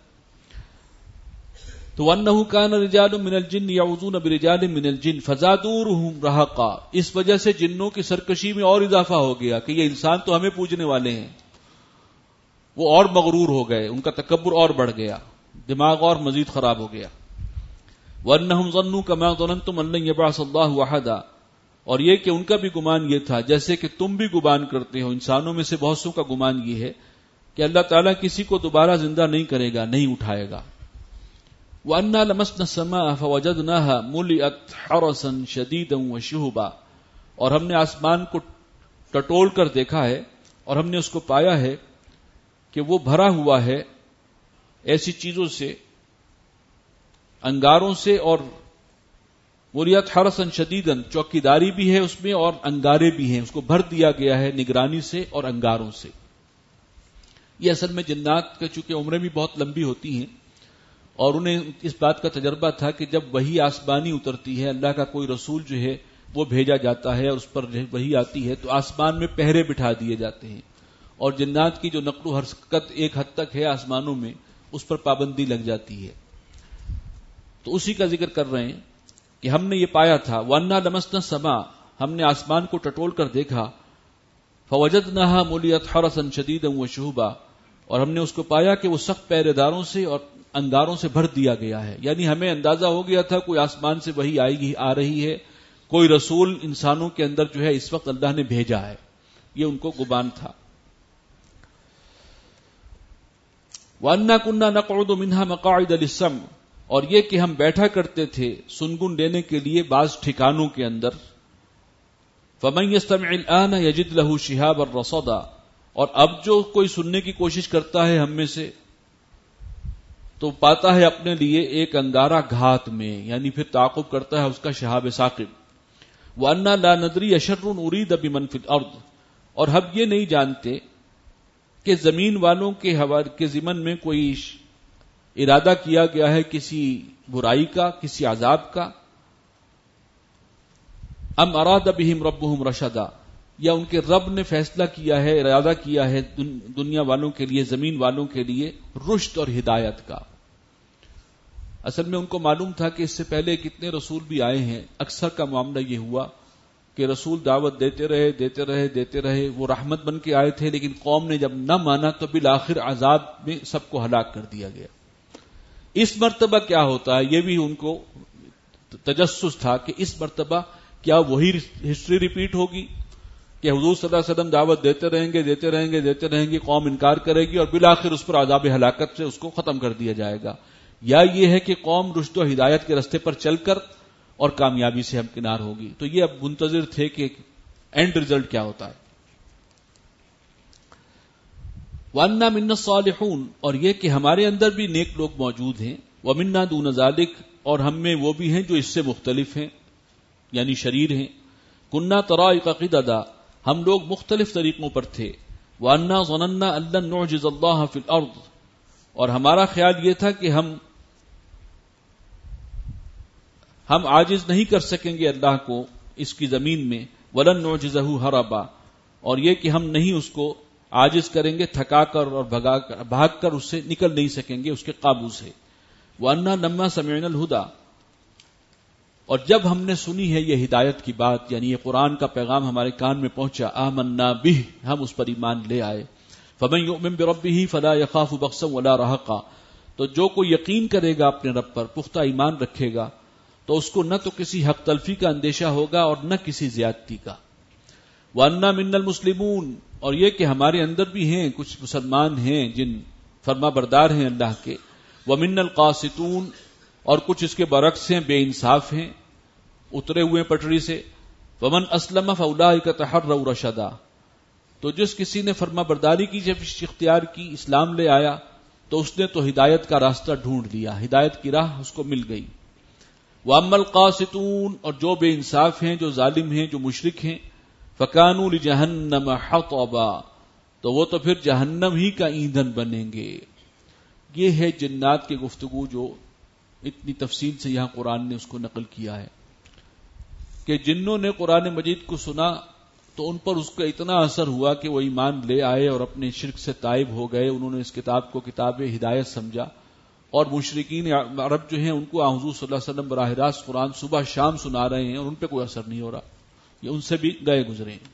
تو وَأَنَّهُ كَانَ رِجَالٌ مِّنَ الْجِنِّ يَعُوذُونَ بِرِجَالٍ مِّنَ الْجِنِّ فَزَادُوهُمْ رَهَقًا. اس وجہ سے جنوں کی سرکشی میں اور اضافہ ہو گیا کہ یہ انسان تو ہمیں پوجنے والے ہیں، وہ اور مغرور ہو گئے، ان کا تکبر اور بڑھ گیا، دماغ اور مزید خراب ہو گیا. وَأَنَّهُمْ ظَنُّوا كَمَا ظَنَنتُمْ أَن لَّن يَبْعَثَ اللَّهُ أَحَدًا. اور یہ کہ ان کا بھی گمان یہ تھا جیسے کہ تم بھی گمان کرتے ہو، انسانوں میں سے بہت سو کا گمان یہ ہے کہ اللہ تعالیٰ کسی کو دوبارہ زندہ نہیں کرے گا، نہیں اٹھائے گا. وَأَنَّا لَمَسْنَا السَّمَاءَ فَوَجَدْنَاهَا مُلِئَتْ حَرَسًا شَدِيدًا وَشُهُبًا. اور ہم نے آسمان کو ٹٹول کر دیکھا ہے اور ہم نے اس کو پایا ہے کہ وہ بھرا ہوا ہے ایسی چیزوں سے، انگاروں سے، اور مُلِئَتْ حَرَسًا شَدِيدًا، چوکیداری بھی ہے اس میں اور انگارے بھی ہیں، اس کو بھر دیا گیا ہے نگرانی سے اور انگاروں سے. یہ اصل میں جنات کا چونکہ عمریں بھی بہت لمبی ہوتی ہیں اور انہیں اس بات کا تجربہ تھا کہ جب وحی آسمانی اترتی ہے، اللہ کا کوئی رسول جو ہے وہ بھیجا جاتا ہے اور اس پر وحی آتی ہے تو آسمان میں پہرے بٹھا دیے جاتے ہیں، اور جنات کی جو نقل و حرکت ایک حد تک ہے آسمانوں میں اس پر پابندی لگ جاتی ہے. تو اسی کا ذکر کر رہے ہیں کہ ہم نے یہ پایا تھا. وَأَنَّا لَمَسْنَا السَّمَاءَ، ہم نے آسمان کو ٹٹول کر دیکھا. فَوَجَدْنَاهَا مُلِئَتْ حَرَسًا شَدِيدًا وَشُهُبًا، اور ہم نے اس کو پایا کہ وہ سخت پہرے داروں سے اور انگاروں سے بھر دیا گیا ہے. یعنی ہمیں اندازہ ہو گیا تھا کوئی آسمان سے وحی آئے گی، آ رہی ہے، کوئی رسول انسانوں کے اندر جو ہے اس وقت اللہ نے بھیجا ہے. یہ ان کو گمان تھا. وَأَنَّا كُنَّا نَقْعُدُ مِنْهَا مَقَاعِدَ لِلسَّمْعِ، اور یہ کہ ہم بیٹھا کرتے تھے سنگن لینے کے لیے بعض ٹھکانوں کے اندر. فَمَن يَسْتَمِعِ الْآنَ يَجِدْ لَهُ شِهَابًا رَصَدًا، اور اب جو کوئی سننے کی کوشش کرتا ہے ہم میں سے تو پاتا ہے اپنے لیے ایک انگارہ گھات میں، یعنی پھر تعاقب کرتا ہے اس کا شہاب ثاقب. وَأَنَّا لَا نَدْرِي أَشَرٌ أُرِيدَ بِمَنْ فِي الْأَرْضِ، اور ہم یہ نہیں جانتے کہ زمین والوں کے حوالے کے ضمن میں کوئی ارادہ کیا گیا ہے کسی برائی کا، کسی عذاب کا. ام اراد بہم ربہم رشدا، یا ان کے رب نے فیصلہ کیا ہے، ارادہ کیا ہے دنیا والوں کے لیے، زمین والوں کے لیے رشد اور ہدایت کا. اصل میں ان کو معلوم تھا کہ اس سے پہلے کتنے رسول بھی آئے ہیں. اکثر کا معاملہ یہ ہوا کہ رسول دعوت دیتے رہے دیتے رہے دیتے رہے وہ رحمت بن کے آئے تھے، لیکن قوم نے جب نہ مانا تو بالآخر عذاب میں سب کو ہلاک کر دیا گیا. اس مرتبہ کیا ہوتا ہے یہ بھی ان کو تجسس تھا کہ اس مرتبہ کیا وہی ہسٹری ریپیٹ ہوگی کہ حضور صلی اللہ علیہ وسلم دعوت دیتے رہیں گے دیتے رہیں گے دیتے رہیں گے قوم انکار کرے گی اور بالآخر اس پر عذاب ہلاکت سے اس کو ختم کر دیا جائے گا، یا یہ ہے کہ قوم رشد و ہدایت کے رستے پر چل کر اور کامیابی سے ہمکنار ہوگی. تو یہ اب منتظر تھے کہ اینڈ ریزلٹ کیا ہوتا ہے. وَأَنَّا مِنَّا الصَّالِحُونَ، اور یہ کہ ہمارے اندر بھی نیک لوگ موجود ہیں. وَمِنَّا دُونَ ذَلِكَ، اور ہم میں وہ بھی ہیں جو اس سے مختلف ہیں یعنی شریر ہیں. كُنَّا طَرَائِقَ قِدَدًا، ہم لوگ مختلف طریقوں پر تھے. وَأَنَّا ظَنَنَّا أَن لَّن نُعْجِزَ اللَّهَ فِي الْأَرْضِ، اور ہمارا خیال یہ تھا کہ ہم ہم عاجز نہیں کر سکیں گے اللہ کو اس کی زمین میں. وَلَن نُعْجِزَهُ هَرَبًا، اور یہ کہ ہم نہیں اس کو عاجز کریں گے تھکا کر اور بھگا کر بھاگ کر اس سے نکل نہیں سکیں گے اس کے قابو سے. وَأَنَّا لَمَّا سَمِعْنَا الْهُدَى، اور جب ہم نے سنی ہے یہ ہدایت کی بات یعنی یہ قرآن کا پیغام ہمارے کان میں پہنچا، آمنا بہ، ہم اس پر ایمان لے آئے. فَمَن يُؤْمِن بِرَبِّهِ فَلَا يَخَافُ بَخْسًا وَلَا رَهَقًا، تو جو کوئی یقین کرے گا اپنے رب پر، پختہ ایمان رکھے گا، تو اس کو نہ تو کسی حق تلفی کا اندیشہ ہوگا اور نہ کسی زیادتی کا. وَأَنَّا مِنَّا الْمُسْلِمُونَ، اور یہ کہ ہمارے اندر بھی ہیں کچھ مسلمان ہیں جن فرما بردار ہیں اللہ کے. وَمِنَّا الْقَاسِطُونَ، اور کچھ اس کے برعکس ہیں، بے انصاف ہیں، اترے ہوئے پٹری سے. وَمَنْ أَسْلَمَ فَأُولَٰئِكَ تَحَرَّوْا رَشَدًا، تو جس کسی نے فرما برداری کی جب اختیار کی، اسلام لے آیا، تو اس نے تو ہدایت کا راستہ ڈھونڈ لیا، ہدایت کی راہ اس کو مل گئی۔ وَأَمَّا الْقَاسِطُونَ، اور جو بے انصاف ہیں، جو ظالم ہیں، جو مشرک ہیں، فَكَانُوا لِجَهَنَّمَ حَطَبًا، تو وہ تو پھر جہنم ہی کا ایندھن بنیں گے۔ یہ ہے جنات کی گفتگو جو اتنی تفصیل سے یہاں قرآن نے اس کو نقل کیا ہے کہ جنوں نے قرآن مجید کو سنا تو ان پر اس کا اتنا اثر ہوا کہ وہ ایمان لے آئے اور اپنے شرک سے تائب ہو گئے، انہوں نے اس کتاب کو کتاب ہدایت سمجھا، اور مشرکین عرب جو ہیں ان کو حضور صلی اللہ علیہ وسلم براہ راست قرآن صبح شام سنا رہے ہیں اور ان پہ کوئی اثر نہیں ہو رہا، یہ ان سے بھی گئے گزرے ہیں۔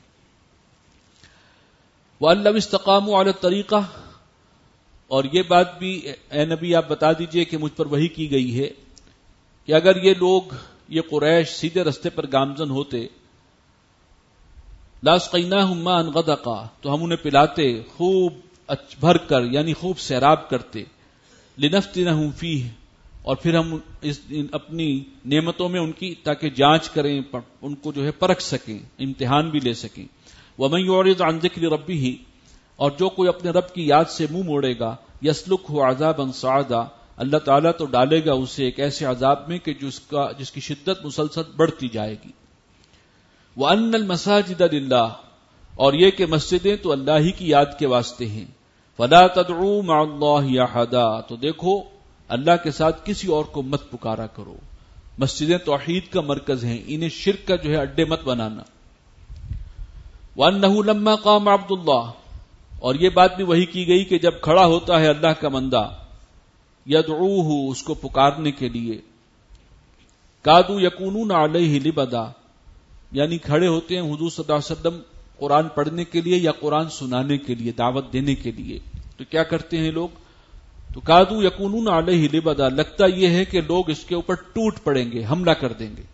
وَأَن لَّوْ اسْتَقَامُوا عَلَى الطَّرِيقَةِ، اور یہ بات بھی اے نبی آپ بتا دیجئے کہ مجھ پر وحی کی گئی ہے کہ اگر یہ لوگ، یہ قریش سیدھے رستے پر گامزن ہوتے، لَأَسْقَيْنَاهُم مَّاءً غَدَقًا، تو ہم انہیں پلاتے خوب بھر کر، یعنی خوب سیراب کرتے، لِنَفْتِنَهُمْ فِيهِ، اور پھر ہم اس اپنی نعمتوں میں ان کی تاکہ جانچ کریں، ان کو جو ہے پرکھ سکیں، امتحان بھی لے سکیں۔ وَمَن يُعْرِضْ عَن ذِكْرِ رَبِّهِ، اور جو کوئی اپنے رب کی یاد سے منہ موڑے گا، يَسْلُكْهُ عَذَابًا صَعَدًا، اللہ تعالیٰ تو ڈالے گا اسے ایک ایسے عذاب میں کہ جس کا جس کی شدت مسلسل بڑھتی جائے گی۔ وَأَنَّ الْمَسَاجِدَ لِلَّهِ، اور یہ کہ مسجدیں تو اللہ ہی کی یاد کے واسطے ہیں۔ فَلَا تَدْعُوا مَعَ اللَّهِ أَحَدًا، تو دیکھو اللہ کے ساتھ کسی اور کو مت پکارا کرو۔ مسجدیں توحید کا مرکز ہیں، انہیں شرک کا جو ہے اڈے مت بنانا۔ وَأَنَّهُ لَمَّا قَامَ عَبْدُ اللَّهِ، اور یہ بات بھی وہی کی گئی کہ جب کھڑا ہوتا ہے اللہ کا بندہ، یدعوہ، اس کو پکارنے کے لیے، کادو یکونون علیہ لبدا، یعنی کھڑے ہوتے ہیں حضور صلی اللہ علیہ وسلم قرآن پڑھنے کے لیے یا قرآن سنانے کے لیے، دعوت دینے کے لیے، تو کیا کرتے ہیں لوگ؟ تو کادو یکونون علیہ لبدا، لگتا یہ ہے کہ لوگ اس کے اوپر ٹوٹ پڑیں گے، حملہ کر دیں گے۔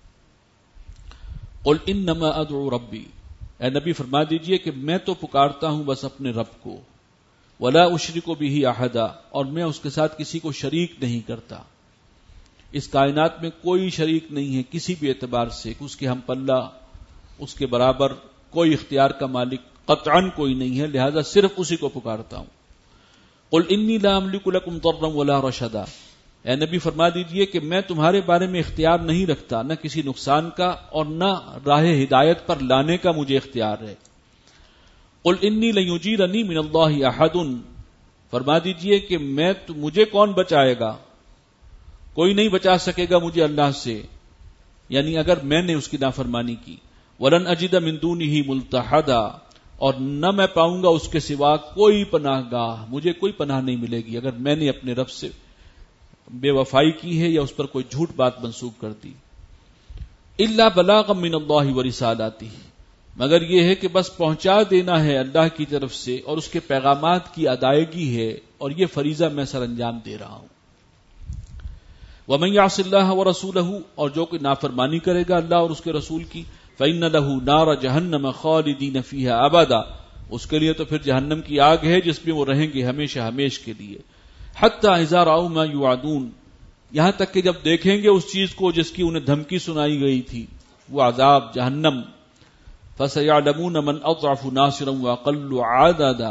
قل انما ادعو ربی، اے نبی فرما دیجئے کہ میں تو پکارتا ہوں بس اپنے رب کو، ولا اشرک بہ احدا، اور میں اس کے ساتھ کسی کو شریک نہیں کرتا۔ اس کائنات میں کوئی شریک نہیں ہے کسی بھی اعتبار سے، اس کے ہم پلہ، اس کے برابر کوئی اختیار کا مالک قطعاً کوئی نہیں ہے، لہذا صرف اسی کو پکارتا ہوں۔ قل انی لا املک لکم ضرا ولا رشدا، اے نبی فرما دیجئے کہ میں تمہارے بارے میں اختیار نہیں رکھتا، نہ کسی نقصان کا اور نہ راہ ہدایت پر لانے کا مجھے اختیار ہے۔ قل انی لن یجیرنی من اللہ احد، فرما دیجئے کہ میں مجھے کون بچائے گا، کوئی نہیں بچا سکے گا مجھے اللہ سے، یعنی اگر میں نے اس کی نافرمانی کی۔ ولن اجد من دونہ ملتحدا، اور نہ میں پاؤں گا اس کے سوا کوئی پناہ گاہ، مجھے کوئی پناہ نہیں ملے گی اگر میں نے اپنے رب سے بے وفائی کی ہے یا اس پر کوئی جھوٹ بات منسوب کر دی۔ الا بلاغا من اللہ ورسالاتہ، مگر یہ ہے کہ بس پہنچا دینا ہے اللہ کی طرف سے اور اس کے پیغامات کی ادائیگی ہے، اور یہ فریضہ میں سر انجام دے رہا ہوں۔ ومن یعص اللہ ورسولہ، اور جو کوئی نافرمانی کرے گا اللہ اور اس کے رسول کی، فإن له نار جہنم خالدین فیہا ابدا، اس کے لیے تو پھر جہنم کی آگ ہے جس میں وہ رہیں گے ہمیشہ ہمیش کے لیے۔ حتی اذا رأوا ما یوعدون، یہاں تک کہ جب دیکھیں گے اس چیز کو جس کی انہیں دھمکی سنائی گئی تھی، وہ عذاب جہنم، فسيعلمون من اضعف ناصرا واقل عددا،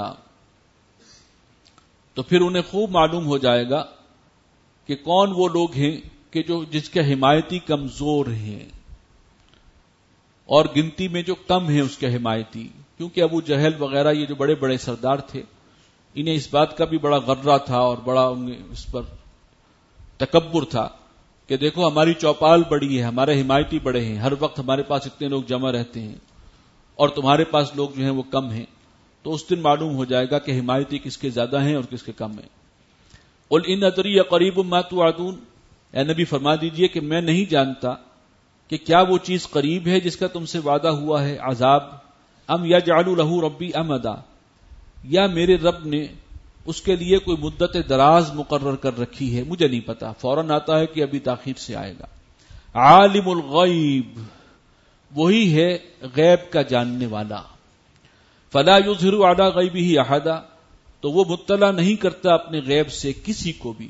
تو پھر انہیں خوب معلوم ہو جائے گا کہ کون وہ لوگ ہیں کہ جو جس کے حمایتی کمزور ہیں اور گنتی میں جو کم ہیں اس کے حمایتی، کیونکہ ابو جہل وغیرہ یہ جو بڑے بڑے سردار تھے، انہیں اس بات کا بھی بڑا غرہ تھا اور بڑا اس پر تکبر تھا کہ دیکھو ہماری چوپال بڑی ہے، ہمارے حمایتی بڑے ہیں، ہر وقت ہمارے پاس اتنے لوگ جمع رہتے ہیں اور تمہارے پاس لوگ جو ہیں وہ کم ہیں، تو اس دن معلوم ہو جائے گا کہ حمایتی کس کے زیادہ ہیں اور کس کے کم ہیں۔ قل ان ادری قریب ما توعدون، اے نبی فرما دیجئے کہ میں نہیں جانتا کہ کیا وہ چیز قریب ہے جس کا تم سے وعدہ ہوا ہے، عذاب، ام یجعل له ربی امدا، یا میرے رب نے اس کے لیے کوئی مدت دراز مقرر کر رکھی ہے، مجھے نہیں پتا، فوراً آتا ہے کہ ابھی تاخیر سے آئے گا۔ عالم الغیب، وہی ہے غیب کا جاننے والا، فلا یظہر علی غیبہ احدا، تو وہ مطلع نہیں کرتا اپنے غیب سے کسی کو بھی،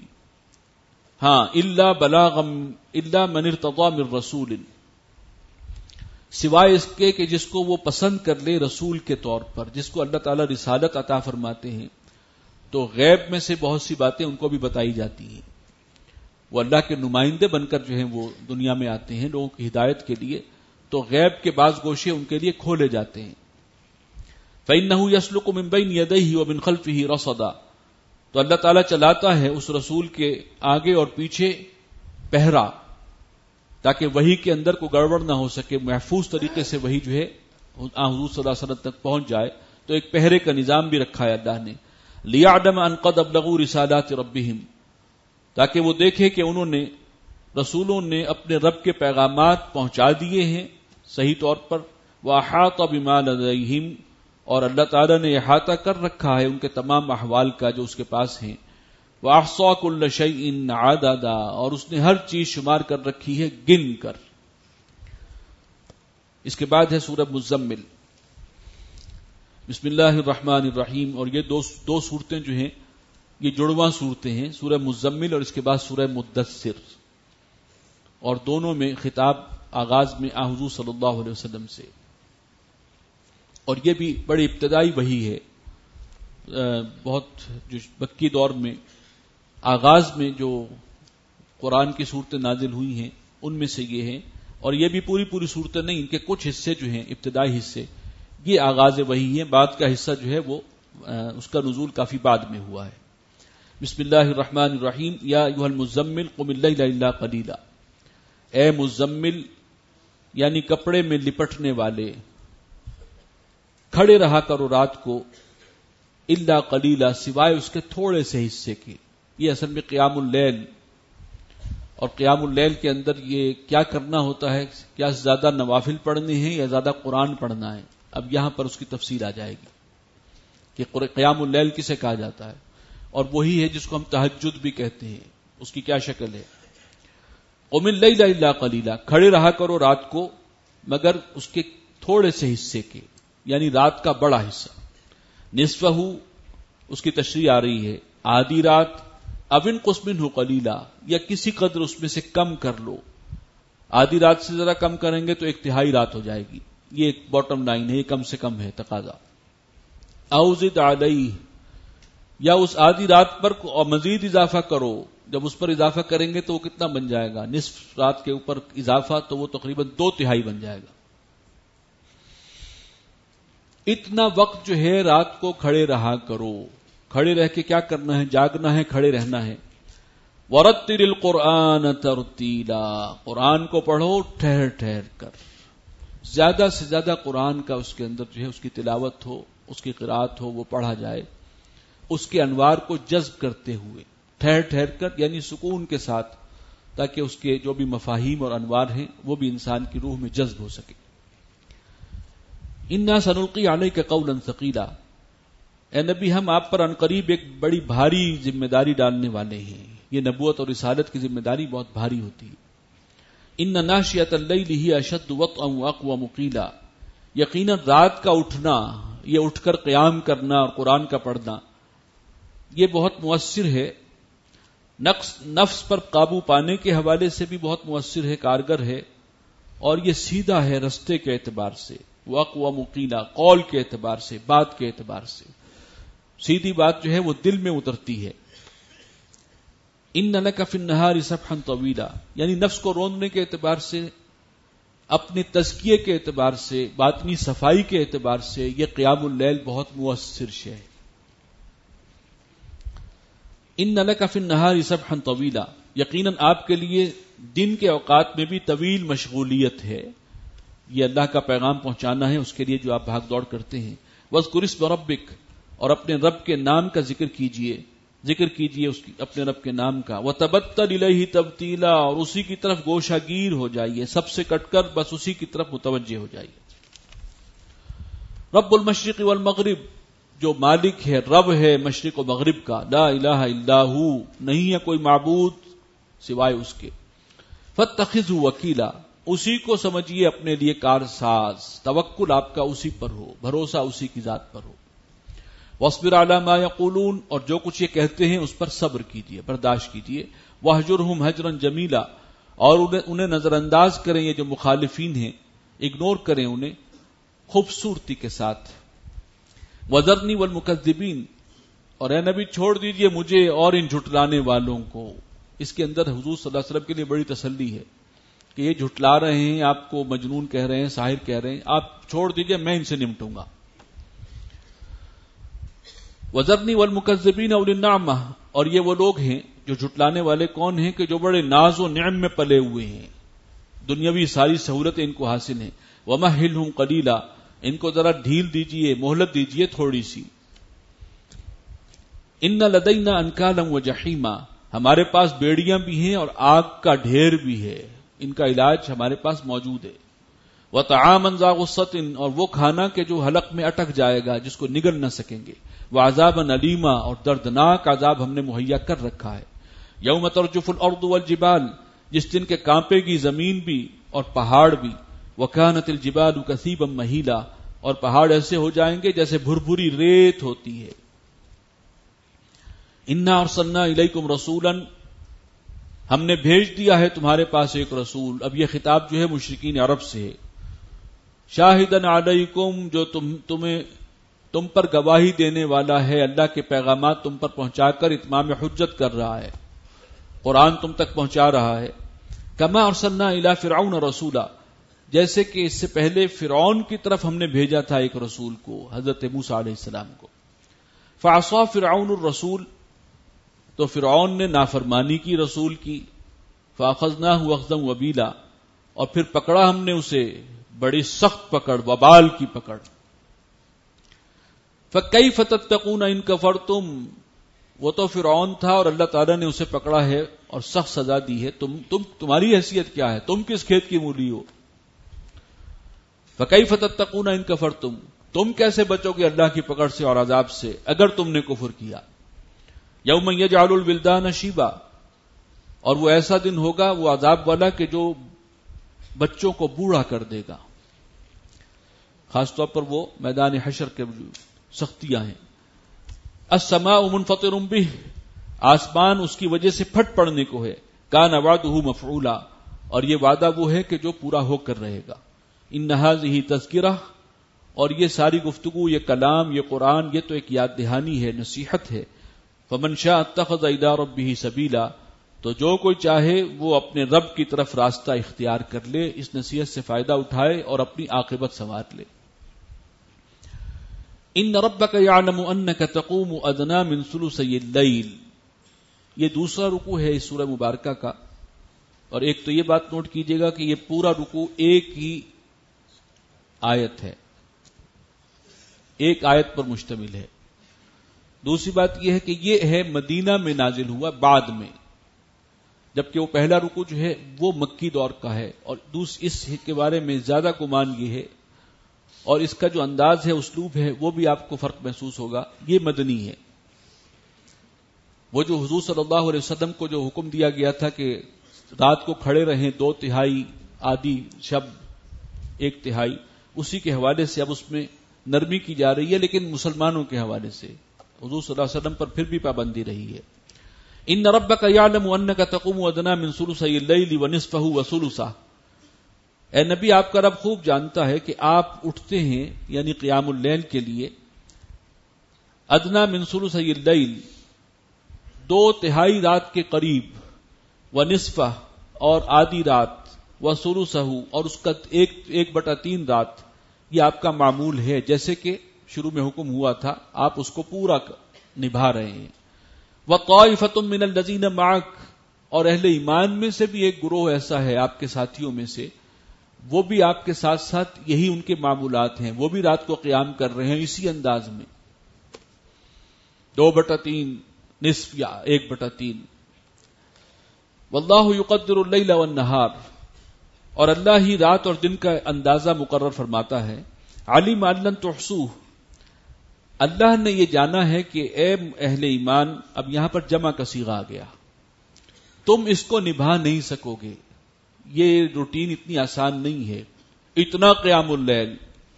ہاں الا بلاغا الا من ارتضى من رسول، سوائے اس کے کہ جس کو وہ پسند کر لے رسول کے طور پر، جس کو اللہ تعالیٰ رسالت عطا فرماتے ہیں تو غیب میں سے بہت سی باتیں ان کو بھی بتائی جاتی ہیں. وہ اللہ کے نمائندے بن کر جو ہیں وہ دنیا میں آتے ہیں لوگوں کی ہدایت کے لیے، تو غیب کے بعض گوشے ان کے لیے کھولے جاتے ہیں. فَإِنَّهُ يَسْلُكُ مِن بَيْنِ يَدَيْهِ وَمِنْ خَلْفِهِ رَصَدًا، تو اللہ تعالیٰ چلاتا ہے اس رسول کے آگے اور پیچھے پہرا، تاکہ وحی کے اندر کوئی گڑبڑ نہ ہو سکے، محفوظ طریقے سے وحی جو ہے حضور صلی اللہ علیہ وسلم تک پہنچ جائے. تو ایک پہرے کا نظام بھی رکھا ہے اللہ نے. لِيَعْلَمَ أَنْ قَدْ أَبْلَغُوا رِسَالَاتِ رَبِّهِمْ، تاکہ وہ دیکھے کہ انہوں نے رسولوں نے اپنے رب کے پیغامات پہنچا دیے ہیں صحیح طور پر. وَأَحَاطَ بِمَا لَدَيْهِمْ، اور اللہ تعالیٰ نے احاطہ کر رکھا ہے ان کے تمام احوال کا جو اس کے پاس ہیں. وَأَحْصَىٰ كُلَّ شَيْءٍ عَدَدًا، اور اس نے ہر چیز شمار کر رکھی ہے گن کر. اس کے بعد ہے سورہ مزمل. بسم اللہ الرحمن الرحیم. اور یہ دو دو صورتیں جو ہیں یہ جڑواں صورتیں ہیں، سورہ مزمل اور اس کے بعد سورہ مدثر، اور دونوں میں خطاب آغاز میں آ حضور صلی اللہ علیہ وسلم سے. اور یہ بھی بڑی ابتدائی وحی ہے. بہت جو مکی دور میں آغاز میں جو قرآن کی صورتیں نازل ہوئی ہیں ان میں سے یہ ہیں. اور یہ بھی پوری پوری صورتیں نہیں، ان کے کچھ حصے جو ہیں ابتدائی حصے یہ آغاز وحی ہیں. بعد کا حصہ جو ہے وہ اس کا نزول کافی بعد میں ہوا ہے. بسم اللہ الرحمن الرحیم. یا ایھا المزمل قم اللیل الا قلیلا، اے مزمل یعنی کپڑے میں لپٹنے والے، کھڑے رہا کرو رات کو، الا قلیلا سوائے اس کے تھوڑے سے حصے کے. یہ اصل میں قیام اللیل، اور قیام اللیل کے اندر یہ کیا کرنا ہوتا ہے، کیا زیادہ نوافل پڑھنے ہیں یا زیادہ قرآن پڑھنا ہے. اب یہاں پر اس کی تفصیل آ جائے گی کہ قیام اللیل کسے کہا جاتا ہے، اور وہی ہے جس کو ہم تہجد بھی کہتے ہیں، اس کی کیا شکل ہے. قم اللیل الا قلیلا، کھڑے رہا کرو رات کو مگر اس کے تھوڑے سے حصے کے، یعنی رات کا بڑا حصہ. نصفہ، اس کی تشریح آ رہی ہے آدھی رات. او انقص منہ قلیلا، یا کسی قدر اس میں سے کم کر لو. آدھی رات سے ذرا کم کریں گے تو ایک تہائی رات ہو جائے گی. یہ ایک باٹم لائن ہے، یہ کم سے کم ہے تقاضا. او زد علیہ، یا اس آدھی رات پر مزید اضافہ کرو. جب اس پر اضافہ کریں گے تو وہ کتنا بن جائے گا، نصف رات کے اوپر اضافہ تو وہ تقریباً دو تہائی بن جائے گا. اتنا وقت جو ہے رات کو کھڑے رہا کرو. کھڑے رہ کے کیا کرنا ہے، جاگنا ہے، کھڑے رہنا ہے. وَرَتِّلِ الْقُرْآنَ تَرْتِيلًا، قرآن کو پڑھو ٹھہر ٹھہر کر. زیادہ سے زیادہ قرآن کا اس کے اندر جو ہے اس کی تلاوت ہو، اس کی قرات ہو، وہ پڑھا جائے اس کے انوار کو جذب کرتے ہوئے، ٹھہر ٹھہر کر یعنی سکون کے ساتھ، تاکہ اس کے جو بھی مفاہیم اور انوار ہیں وہ بھی انسان کی روح میں جذب ہو سکے. اِنَّا سَنُلْقِي عَلَيْكَ قَوْلًا ثَقِيلًا، اے نبی ہم آپ پر عنقریب ایک بڑی بھاری ذمہ داری ڈالنے والے ہیں. یہ نبوت اور رسالت کی ذمہ داری بہت بھاری ہوتی ہے. اِنَّ نَاشِئَةَ اللَّيْلِ هِيَ أَشَدُّ وَطْئًا وَأَقْوَمُ قِيلًا، یقیناً رات کا اٹھنا، یہ اٹھ کر قیام کرنا اور قرآن کا پڑھنا یہ بہت مؤثر ہے. نفس نفس پر قابو پانے کے حوالے سے بھی بہت مؤثر ہے، کارگر ہے، اور یہ سیدھا ہے رستے کے اعتبار سے. وَأَقْوَمُ قِيلًا، قول کے اعتبار سے، بات کے اعتبار سے سیدھی بات جو ہے وہ دل میں اترتی ہے. اِنَّ لَكَ فِي النَّهَارِ سَبْحًا طَوِيلًا، یعنی نفس کو روندنے کے اعتبار سے، اپنے تزکیے کے اعتبار سے، باطنی صفائی کے اعتبار سے یہ قیام اللیل بہت مؤثر شے ہے. اِنَّ لَكَ فِي النَّهَارِ سَبْحًا طَوِيلًا، یقیناً آپ کے لیے دن کے اوقات میں بھی طویل مشغولیت ہے. یہ اللہ کا پیغام پہنچانا ہے، اس کے لیے جو آپ بھاگ دوڑ کرتے ہیں. وَاذْكُرِ اسْمَ رَبِّكَ، اور اپنے رب کے نام کا ذکر کیجئے، ذکر کیجئے اس کی اپنے رب کے نام کا. وَتَبَتَّلْ إِلَيْهِ تَبْتِيلًا، اور اسی کی طرف گوشہ گیر ہو جائیے، سب سے کٹ کر بس اسی کی طرف متوجہ ہو جائیے. رب المشرق والمغرب، جو مالک ہے، رب ہے مشرق و مغرب کا. لا الہ الا ہو، نہیں ہے کوئی معبود سوائے اس کے. فاتخذہ وکیلا، اسی کو سمجھیے اپنے لیے کارساز. توکل آپ کا اسی پر ہو، بھروسہ اسی کی ذات پر ہو. واصبر علی ما یقولون، اور جو کچھ یہ کہتے ہیں اس پر صبر کیجیے، برداشت کیجیے. واہجرہم ہجرا جمیلا، اور انہیں, انہیں نظر انداز کریں یہ جو مخالفین ہیں اگنور کریں انہیں خوبصورتی کے ساتھ. وذرنی والمکذبین، اور اے نبی چھوڑ دیجئے مجھے اور ان جھٹلانے والوں کو. اس کے اندر حضور صلی اللہ علیہ وسلم کے لیے بڑی تسلی ہے کہ یہ جھٹلا رہے ہیں، آپ کو مجنون کہہ رہے ہیں، ساحر کہہ رہے ہیں، آپ چھوڑ دیجئے، میں ان سے نمٹوں گا. وذرنی والمکذبین اولی النعمہ، اور یہ وہ لوگ ہیں جو جھٹلانے والے کون ہیں کہ جو بڑے ناز و نعم میں پلے ہوئے ہیں، دنیاوی ساری سہولتیں ان کو حاصل ہیں. ومہلہم قلیلا، ان کو ذرا ڈھیل دیجئے، مہلت دیجئے تھوڑی سی. ان لدینا انکالا وجحیما، ہمارے پاس بیڑیاں بھی ہیں اور آگ کا ڈھیر بھی ہے، ان کا علاج ہمارے پاس موجود ہے. وطعاما ذا غصۃ، اور وہ کھانا کہ جو حلق میں اٹک جائے گا، جس کو نگل نہ سکیں گے. وعذابا الیما، اور دردناک عذاب ہم نے مہیا کر رکھا ہے. یوم ترجف الارض والجبال، جس دن کے کانپے گی زمین بھی اور پہاڑ بھی. وکانت الجبال کثیبا مہیلا، اور پہاڑ ایسے ہو جائیں گے جیسے بھربھری ریت ہوتی ہے. انا ارسلنا الیکم رسولا، ہم نے بھیج دیا ہے تمہارے پاس ایک رسول. اب یہ خطاب جو ہے مشرکین عرب سے ہے. شاہدن علیکم، جو تم تمہیں تم پر گواہی دینے والا ہے، اللہ کے پیغامات تم پر پہنچا کر اتمام حجت کر رہا ہے، قرآن تم تک پہنچا رہا ہے. کما ارسلنا الی فرعون رسولا، جیسے کہ اس سے پہلے فرعون کی طرف ہم نے بھیجا تھا ایک رسول کو، حضرت موسیٰ علیہ السلام کو. فعصى فرعون الرسول، تو فرعون نے نافرمانی کی رسول کی. فاخذناه اخذا وبیلا، اور پھر پکڑا ہم نے اسے بڑی سخت پکڑ، وبال کی پکڑ. فکیف تتقون ان کفرتم، وہ تو فرعون تھا اور اللہ تعالیٰ نے اسے پکڑا ہے اور سخت سزا دی ہے. تم تم تمہاری حیثیت کیا ہے؟ تم کس کھیت کی مولی ہو؟ فکیف تتقون ان کفرتم، تم کیسے بچو گے اللہ کی پکڑ سے اور عذاب سے اگر تم نے کفر کیا. یوم یجعل الولدان شیبا، اور وہ ایسا دن ہوگا، وہ عذاب والا کہ جو بچوں کو بوڑھا کر دے گا. خاص طور پر وہ میدان حشر کے سختیاں ہیں. السماء منفطر بہ، آسمان اس کی وجہ سے پھٹ پڑنے کو ہے. کان وعدہ مفعولا، اور یہ وعدہ وہ ہے کہ جو پورا ہو کر رہے گا. ان ھذہ تذکرہ، اور یہ ساری گفتگو، یہ کلام، یہ قرآن، یہ تو ایک یاد دہانی ہے، نصیحت ہے. فمن شاء اتخذ الی ربہ سبیلا، تو جو کوئی چاہے وہ اپنے رب کی طرف راستہ اختیار کر لے، اس نصیحت سے فائدہ اٹھائے اور اپنی عاقبت سنوار لے. ان ربک یعلم انک تقوم ادنی من ثلثی اللیل، یہ دوسرا رکوع ہے اس سورہ مبارکہ کا. اور ایک تو یہ بات نوٹ کیجئے گا کہ یہ پورا رکوع ایک ہی آیت ہے، ایک آیت پر مشتمل ہے. دوسری بات یہ ہے کہ یہ ہے مدینہ میں نازل ہوا بعد میں، جبکہ وہ پہلا رکوع جو ہے وہ مکی دور کا ہے. اور دوسری اس کے بارے میں زیادہ گمان یہ ہے، اور اس کا جو انداز ہے، اسلوب ہے، وہ بھی آپ کو فرق محسوس ہوگا، یہ مدنی ہے. وہ جو حضور صلی اللہ علیہ وسلم کو جو حکم دیا گیا تھا کہ رات کو کھڑے رہیں دو تہائی آدھی شب ایک تہائی، اسی کے حوالے سے اب اس میں نرمی کی جا رہی ہے، لیکن مسلمانوں کے حوالے سے حضور صلی اللہ علیہ وسلم پر پھر بھی پابندی رہی ہے. ان ربک یعلم انک تقوم ادنی من ثلثی اللیل ونصفہ وثلثہ، اے نبی آپ کا رب خوب جانتا ہے کہ آپ اٹھتے ہیں یعنی قیام اللیل کے لیے ادنی من ثلثی اللیل، دو تہائی رات کے قریب، ونصفہ اور آدھی رات، وثلثہ اور اس کا ایک ایک بٹا تین رات. یہ آپ کا معمول ہے، جیسے کہ شروع میں حکم ہوا تھا آپ اس کو پورا نبھا رہے ہیں. وطائفۃ من الذین معک، اور اہل ایمان میں سے بھی ایک گروہ ایسا ہے آپ کے ساتھیوں میں سے، وہ بھی آپ کے ساتھ ساتھ یہی ان کے معمولات ہیں، وہ بھی رات کو قیام کر رہے ہیں اسی انداز میں، دو بٹا تین، نصف یا ایک بٹا تین. واللہ یقدر اللیل والنہار، اور اللہ ہی رات اور دن کا اندازہ مقرر فرماتا ہے. علیم ان لن تحصوہ، اللہ نے یہ جانا ہے کہ اے اہل ایمان، اب یہاں پر جمع کا صیغہ آ گیا، تم اس کو نبھا نہیں سکو گے. یہ روٹین اتنی آسان نہیں ہے، اتنا قیام اللیل،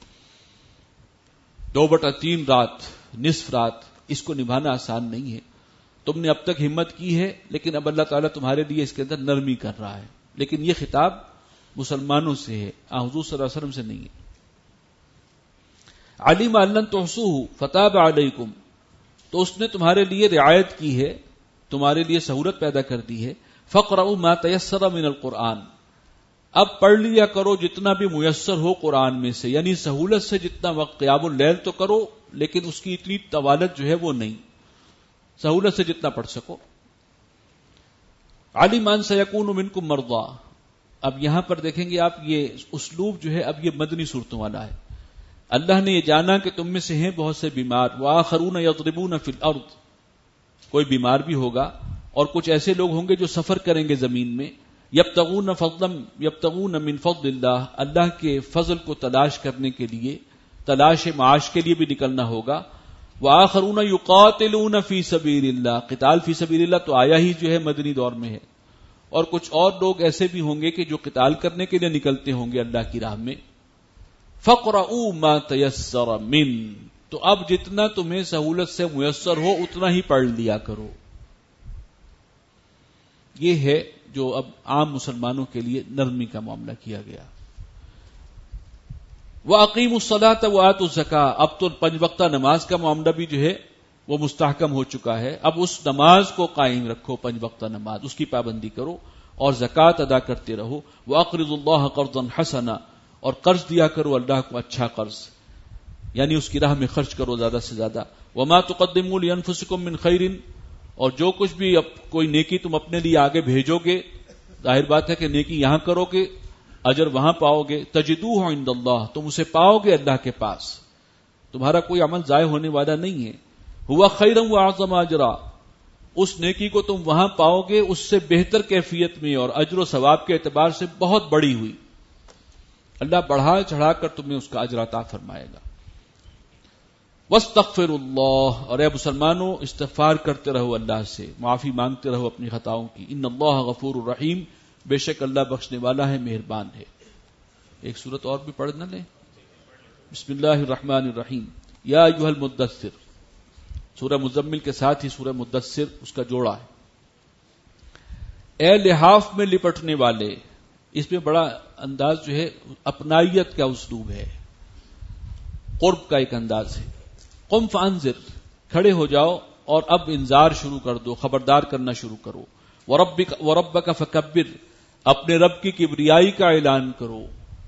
دو بٹا تین رات، نصف رات، اس کو نبھانا آسان نہیں ہے. تم نے اب تک ہمت کی ہے، لیکن اب اللہ تعالیٰ تمہارے لیے اس کے اندر نرمی کر رہا ہے. لیکن یہ خطاب مسلمانوں سے ہے، آن حضور صلی اللہ علیہ وسلم سے نہیں ہے۔ علیم ان لن تحصوه فتاب علیکم، تو اس نے تمہارے لیے رعایت کی ہے، تمہارے لیے سہولت پیدا کر دی ہے۔ فقرؤوا ما تیسر من القرآن، اب پڑھ لیا کرو جتنا بھی میسر ہو قرآن میں سے، یعنی سہولت سے جتنا وقت قیام اللیل تو کرو، لیکن اس کی اتنی طوالت جو ہے وہ نہیں، سہولت سے جتنا پڑھ سکو۔ علم ان سیکون منکم مرضی، اب یہاں پر دیکھیں گے آپ یہ اسلوب جو ہے اب یہ مدنی صورتوں والا ہے۔ اللہ نے یہ جانا کہ تم میں سے ہیں بہت سے بیمار، وآخرون یضربون فی الارض، کوئی بیمار بھی ہوگا اور کچھ ایسے لوگ ہوں گے جو سفر کریں گے زمین میں، یبتغون فضلا یبتغون من فضل اللہ، اللہ کے فضل کو تلاش کرنے کے لیے، تلاش معاش کے لیے بھی نکلنا ہوگا۔ وآخرون یقاتلون فی سبیل اللہ، قتال فی سبیل اللہ تو آیا ہی جو ہے مدنی دور میں ہے، اور کچھ اور لوگ ایسے بھی ہوں گے کہ جو قتال کرنے کے لیے نکلتے ہوں گے اللہ کی راہ میں۔ فقرؤوا ما تیسر من، تو اب جتنا تمہیں سہولت سے میسر ہو اتنا ہی پڑھ لیا کرو۔ یہ ہے جو اب عام مسلمانوں کے لیے نرمی کا معاملہ کیا گیا۔ وَأَقِيمُوا الصَّلَاةَ وَآتُوا الزَّكَاةَ، اب تو پنج وقتہ نماز کا معاملہ بھی جو ہے وہ مستحکم ہو چکا ہے، اب اس نماز کو قائم رکھو، پنج وقتہ نماز اس کی پابندی کرو اور زکوٰۃ ادا کرتے رہو۔ وَأَقْرِضُوا اللَّهَ قَرْضًا حَسَنًا، اور قرض دیا کرو اللہ کو اچھا قرض، یعنی اس کی راہ میں خرچ کرو زیادہ سے زیادہ۔ وَمَا تُقَدِّمُوا لِأَنفُسِكُم مِّن خَيْرٍ، اور جو کچھ بھی اب کوئی نیکی تم اپنے لیے آگے بھیجو گے، ظاہر بات ہے کہ نیکی یہاں کرو گے اجر وہاں پاؤ گے، تجدوہ عند اللہ، تم اسے پاؤ گے اللہ کے پاس، تمہارا کوئی عمل ضائع ہونے والا نہیں ہے۔ ہوا خیرا واعظم اجرا، اس نیکی کو تم وہاں پاؤ گے اس سے بہتر کیفیت میں اور اجر و ثواب کے اعتبار سے بہت بڑی ہوئی، اللہ بڑھا چڑھا کر تمہیں اس کا اجر عطا فرمائے گا۔ واستغفر اللہ، اور اے مسلمانوں استغفار کرتے رہو اللہ سے، معافی مانگتے رہو اپنی خطاؤں کی۔ ان اللہ غفور الرحیم، بے شک اللہ بخشنے والا ہے، مہربان ہے۔ ایک سورت اور بھی پڑھ نہ لیں؟ بسم اللہ الرحمن الرحیم۔ یا ایھا المدثر، سورہ مزمل کے ساتھ ہی سورہ مدثر اس کا جوڑا ہے۔ اے لحاف میں لپٹنے والے، اس میں بڑا انداز جو ہے اپنائیت کا اسلوب ہے، قرب کا ایک انداز ہے۔ قم فانذر، کھڑے ہو جاؤ اور اب انذار شروع کر دو، خبردار کرنا شروع کرو۔ وربک وربک فکبر، اپنے رب کی کبریائی کا اعلان کرو،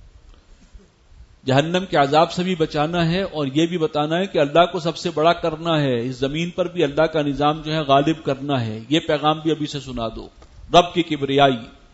جہنم کے عذاب سے بھی بچانا ہے اور یہ بھی بتانا ہے کہ اللہ کو سب سے بڑا کرنا ہے، اس زمین پر بھی اللہ کا نظام جو ہے غالب کرنا ہے، یہ پیغام بھی ابھی سے سنا دو، رب کی کبریائی۔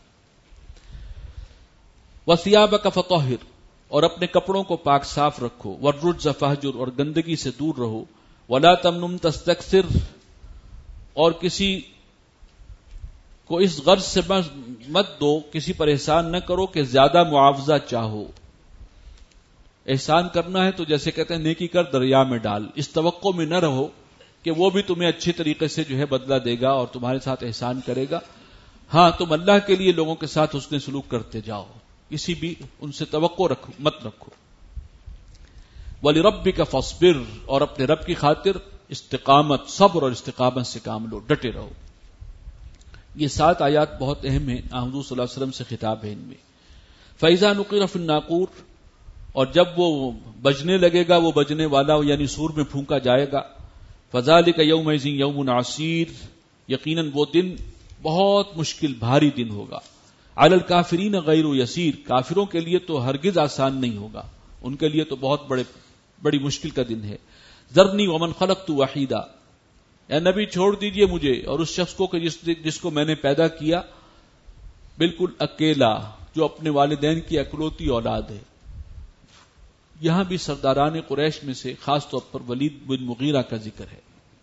وثیابک فطہر، اور اپنے کپڑوں کو پاک صاف رکھو۔ والرجز فہجر، اور گندگی سے دور رہو۔ ولا تمنن تستکثر، اور کسی کو اس غرض سے مت دو، کسی پر احسان نہ کرو کہ زیادہ معاوضہ چاہو۔ احسان کرنا ہے تو جیسے کہتے ہیں نیکی کر دریا میں ڈال، اس توقع میں نہ رہو کہ وہ بھی تمہیں اچھی طریقے سے جو ہے بدلہ دے گا اور تمہارے ساتھ احسان کرے گا۔ ہاں تم اللہ کے لیے لوگوں کے ساتھ حسن سلوک کرتے جاؤ، کسی بھی ان سے توقع رکھو مت رکھو۔ وَلِرَبِّكَ فَاصْبِرْ، اور اپنے رب کی خاطر استقامت، صبر اور استقامت سے کام لو، ڈٹے رہو۔ یہ سات آیات بہت اہم ہیں، حضور صلی اللہ علیہ وسلم سے خطاب ہے ان میں۔ فَإِذَا نُقِرَ فِي النَّاقُورِ، اور جب وہ بجنے لگے گا، وہ بجنے والا یعنی سور میں پھونکا جائے گا۔ فَذَلِكَ يَوْمَئِذٍ يَوْمٌ عَسِيرٌ، یقیناً وہ دن بہت مشکل بھاری دن ہوگا۔ علی الکافرین غیر یسیر، کافروں کے لیے تو ہرگز آسان نہیں ہوگا، ان کے لیے تو بہت بڑے بڑی مشکل کا دن ہے۔ ذرنی ومن خلقت وحیدا، اے نبی چھوڑ دیجئے مجھے اور اس شخص کو کہ جس, جس کو میں نے پیدا کیا بالکل اکیلا، جو اپنے والدین کی اکلوتی اولاد ہے۔ یہاں بھی سرداران قریش میں سے خاص طور پر ولید بن مغیرہ کا ذکر ہے،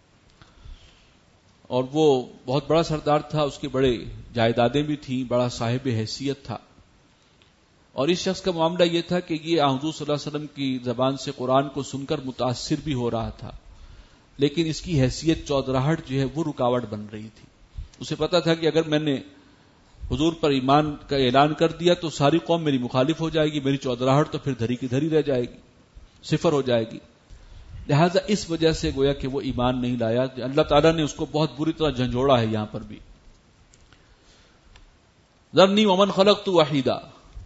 اور وہ بہت بڑا سردار تھا، اس کے بڑے جائیدادیں بھی تھیں، بڑا صاحب حیثیت تھا، اور اس شخص کا معاملہ یہ تھا کہ یہ حضور صلی اللہ علیہ وسلم کی زبان سے قرآن کو سن کر متاثر بھی ہو رہا تھا، لیکن اس کی حیثیت چودراہٹ جو ہے وہ رکاوٹ بن رہی تھی۔ اسے پتا تھا کہ اگر میں نے حضور پر ایمان کا اعلان کر دیا تو ساری قوم میری مخالف ہو جائے گی، میری چودراہٹ تو پھر دھری کی دھری رہ جائے گی، صفر ہو جائے گی، لہذا اس وجہ سے گویا کہ وہ ایمان نہیں لایا۔ اللہ تعالیٰ نے اس کو بہت بری طرح جھنجھوڑا ہے یہاں پر بھی۔ ذرنی ومن خلقت وحیدا،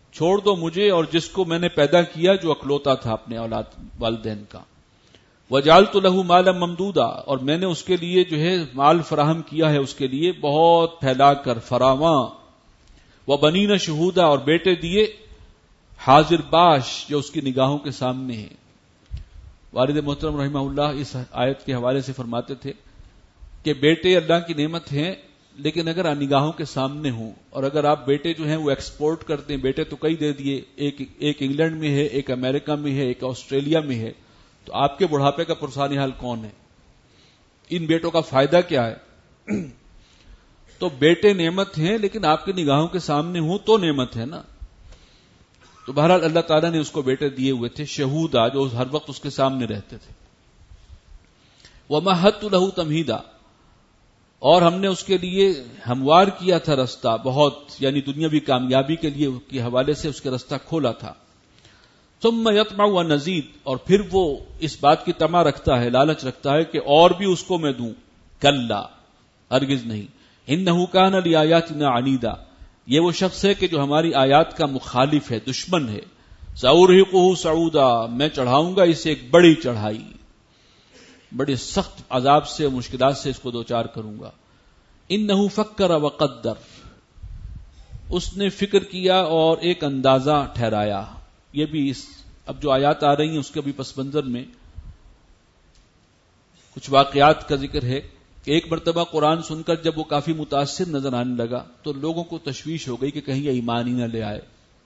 چھوڑ دو مجھے اور جس کو میں نے پیدا کیا جو اکلوتا تھا اپنے اولاد والدین کا. وجعلت له مالا ممدودا، اور میں نے اس کے لیے جو ہے مال فراہم کیا ہے اس کے لیے بہت پھیلا کر فراواں. وبنین شہودا، اور بیٹے دیے حاضر باش جو اس کی نگاہوں کے سامنے ہیں. والد محترم رحمہ اللہ اس آیت کے حوالے سے فرماتے تھے کہ بیٹے اللہ کی نعمت ہیں، لیکن اگر نگاہوں کے سامنے ہوں، اور اگر آپ بیٹے جو ہیں وہ ایکسپورٹ کرتے ہیں، بیٹے تو کئی دے دیے، ایک ایک انگلینڈ میں ہے، ایک امریکہ میں ہے، ایک آسٹریلیا میں ہے، تو آپ کے بڑھاپے کا پرسانی حال کون ہے؟ ان بیٹوں کا فائدہ کیا ہے؟ تو بیٹے نعمت ہیں، لیکن آپ کی نگاہوں کے سامنے ہوں تو نعمت ہے نا. تو بہرحال اللہ تعالیٰ نے اس کو بیٹے دیے ہوئے تھے شہودا، جو ہر وقت اس کے سامنے رہتے تھے. وَمَهَّدتُّ لَهُ تَمْهِيدًا، اور ہم نے اس کے لیے ہموار کیا تھا رستہ بہت، یعنی دنیاوی کامیابی کے لیے کے حوالے سے اس کے رستہ کھولا تھا. ثم يطمع ونزيد، اور پھر وہ اس بات کی طمع رکھتا ہے، لالچ رکھتا ہے کہ اور بھی اس کو میں دوں. کلا، ہرگز نہیں. انه كان لآياتنا عنيدا، یہ وہ شخص ہے کہ جو ہماری آیات کا مخالف ہے، دشمن ہے. سأرهقه صعودا، میں چڑھاؤں گا اسے ایک بڑی چڑھائی، بڑے سخت عذاب سے مشکلات سے اس کو دوچار کروں گا. انه فکر وقدر، اس نے فکر کیا اور ایک اندازہ ٹھہرایا. یہ بھی اس اب جو آیات آ رہی ہیں اس کے بھی پس منظر میں کچھ واقعات کا ذکر ہے کہ ایک مرتبہ قرآن سن کر جب وہ کافی متاثر نظر آنے لگا تو لوگوں کو تشویش ہو گئی کہ کہیں یہ ایمان ہی نہ لے آئے.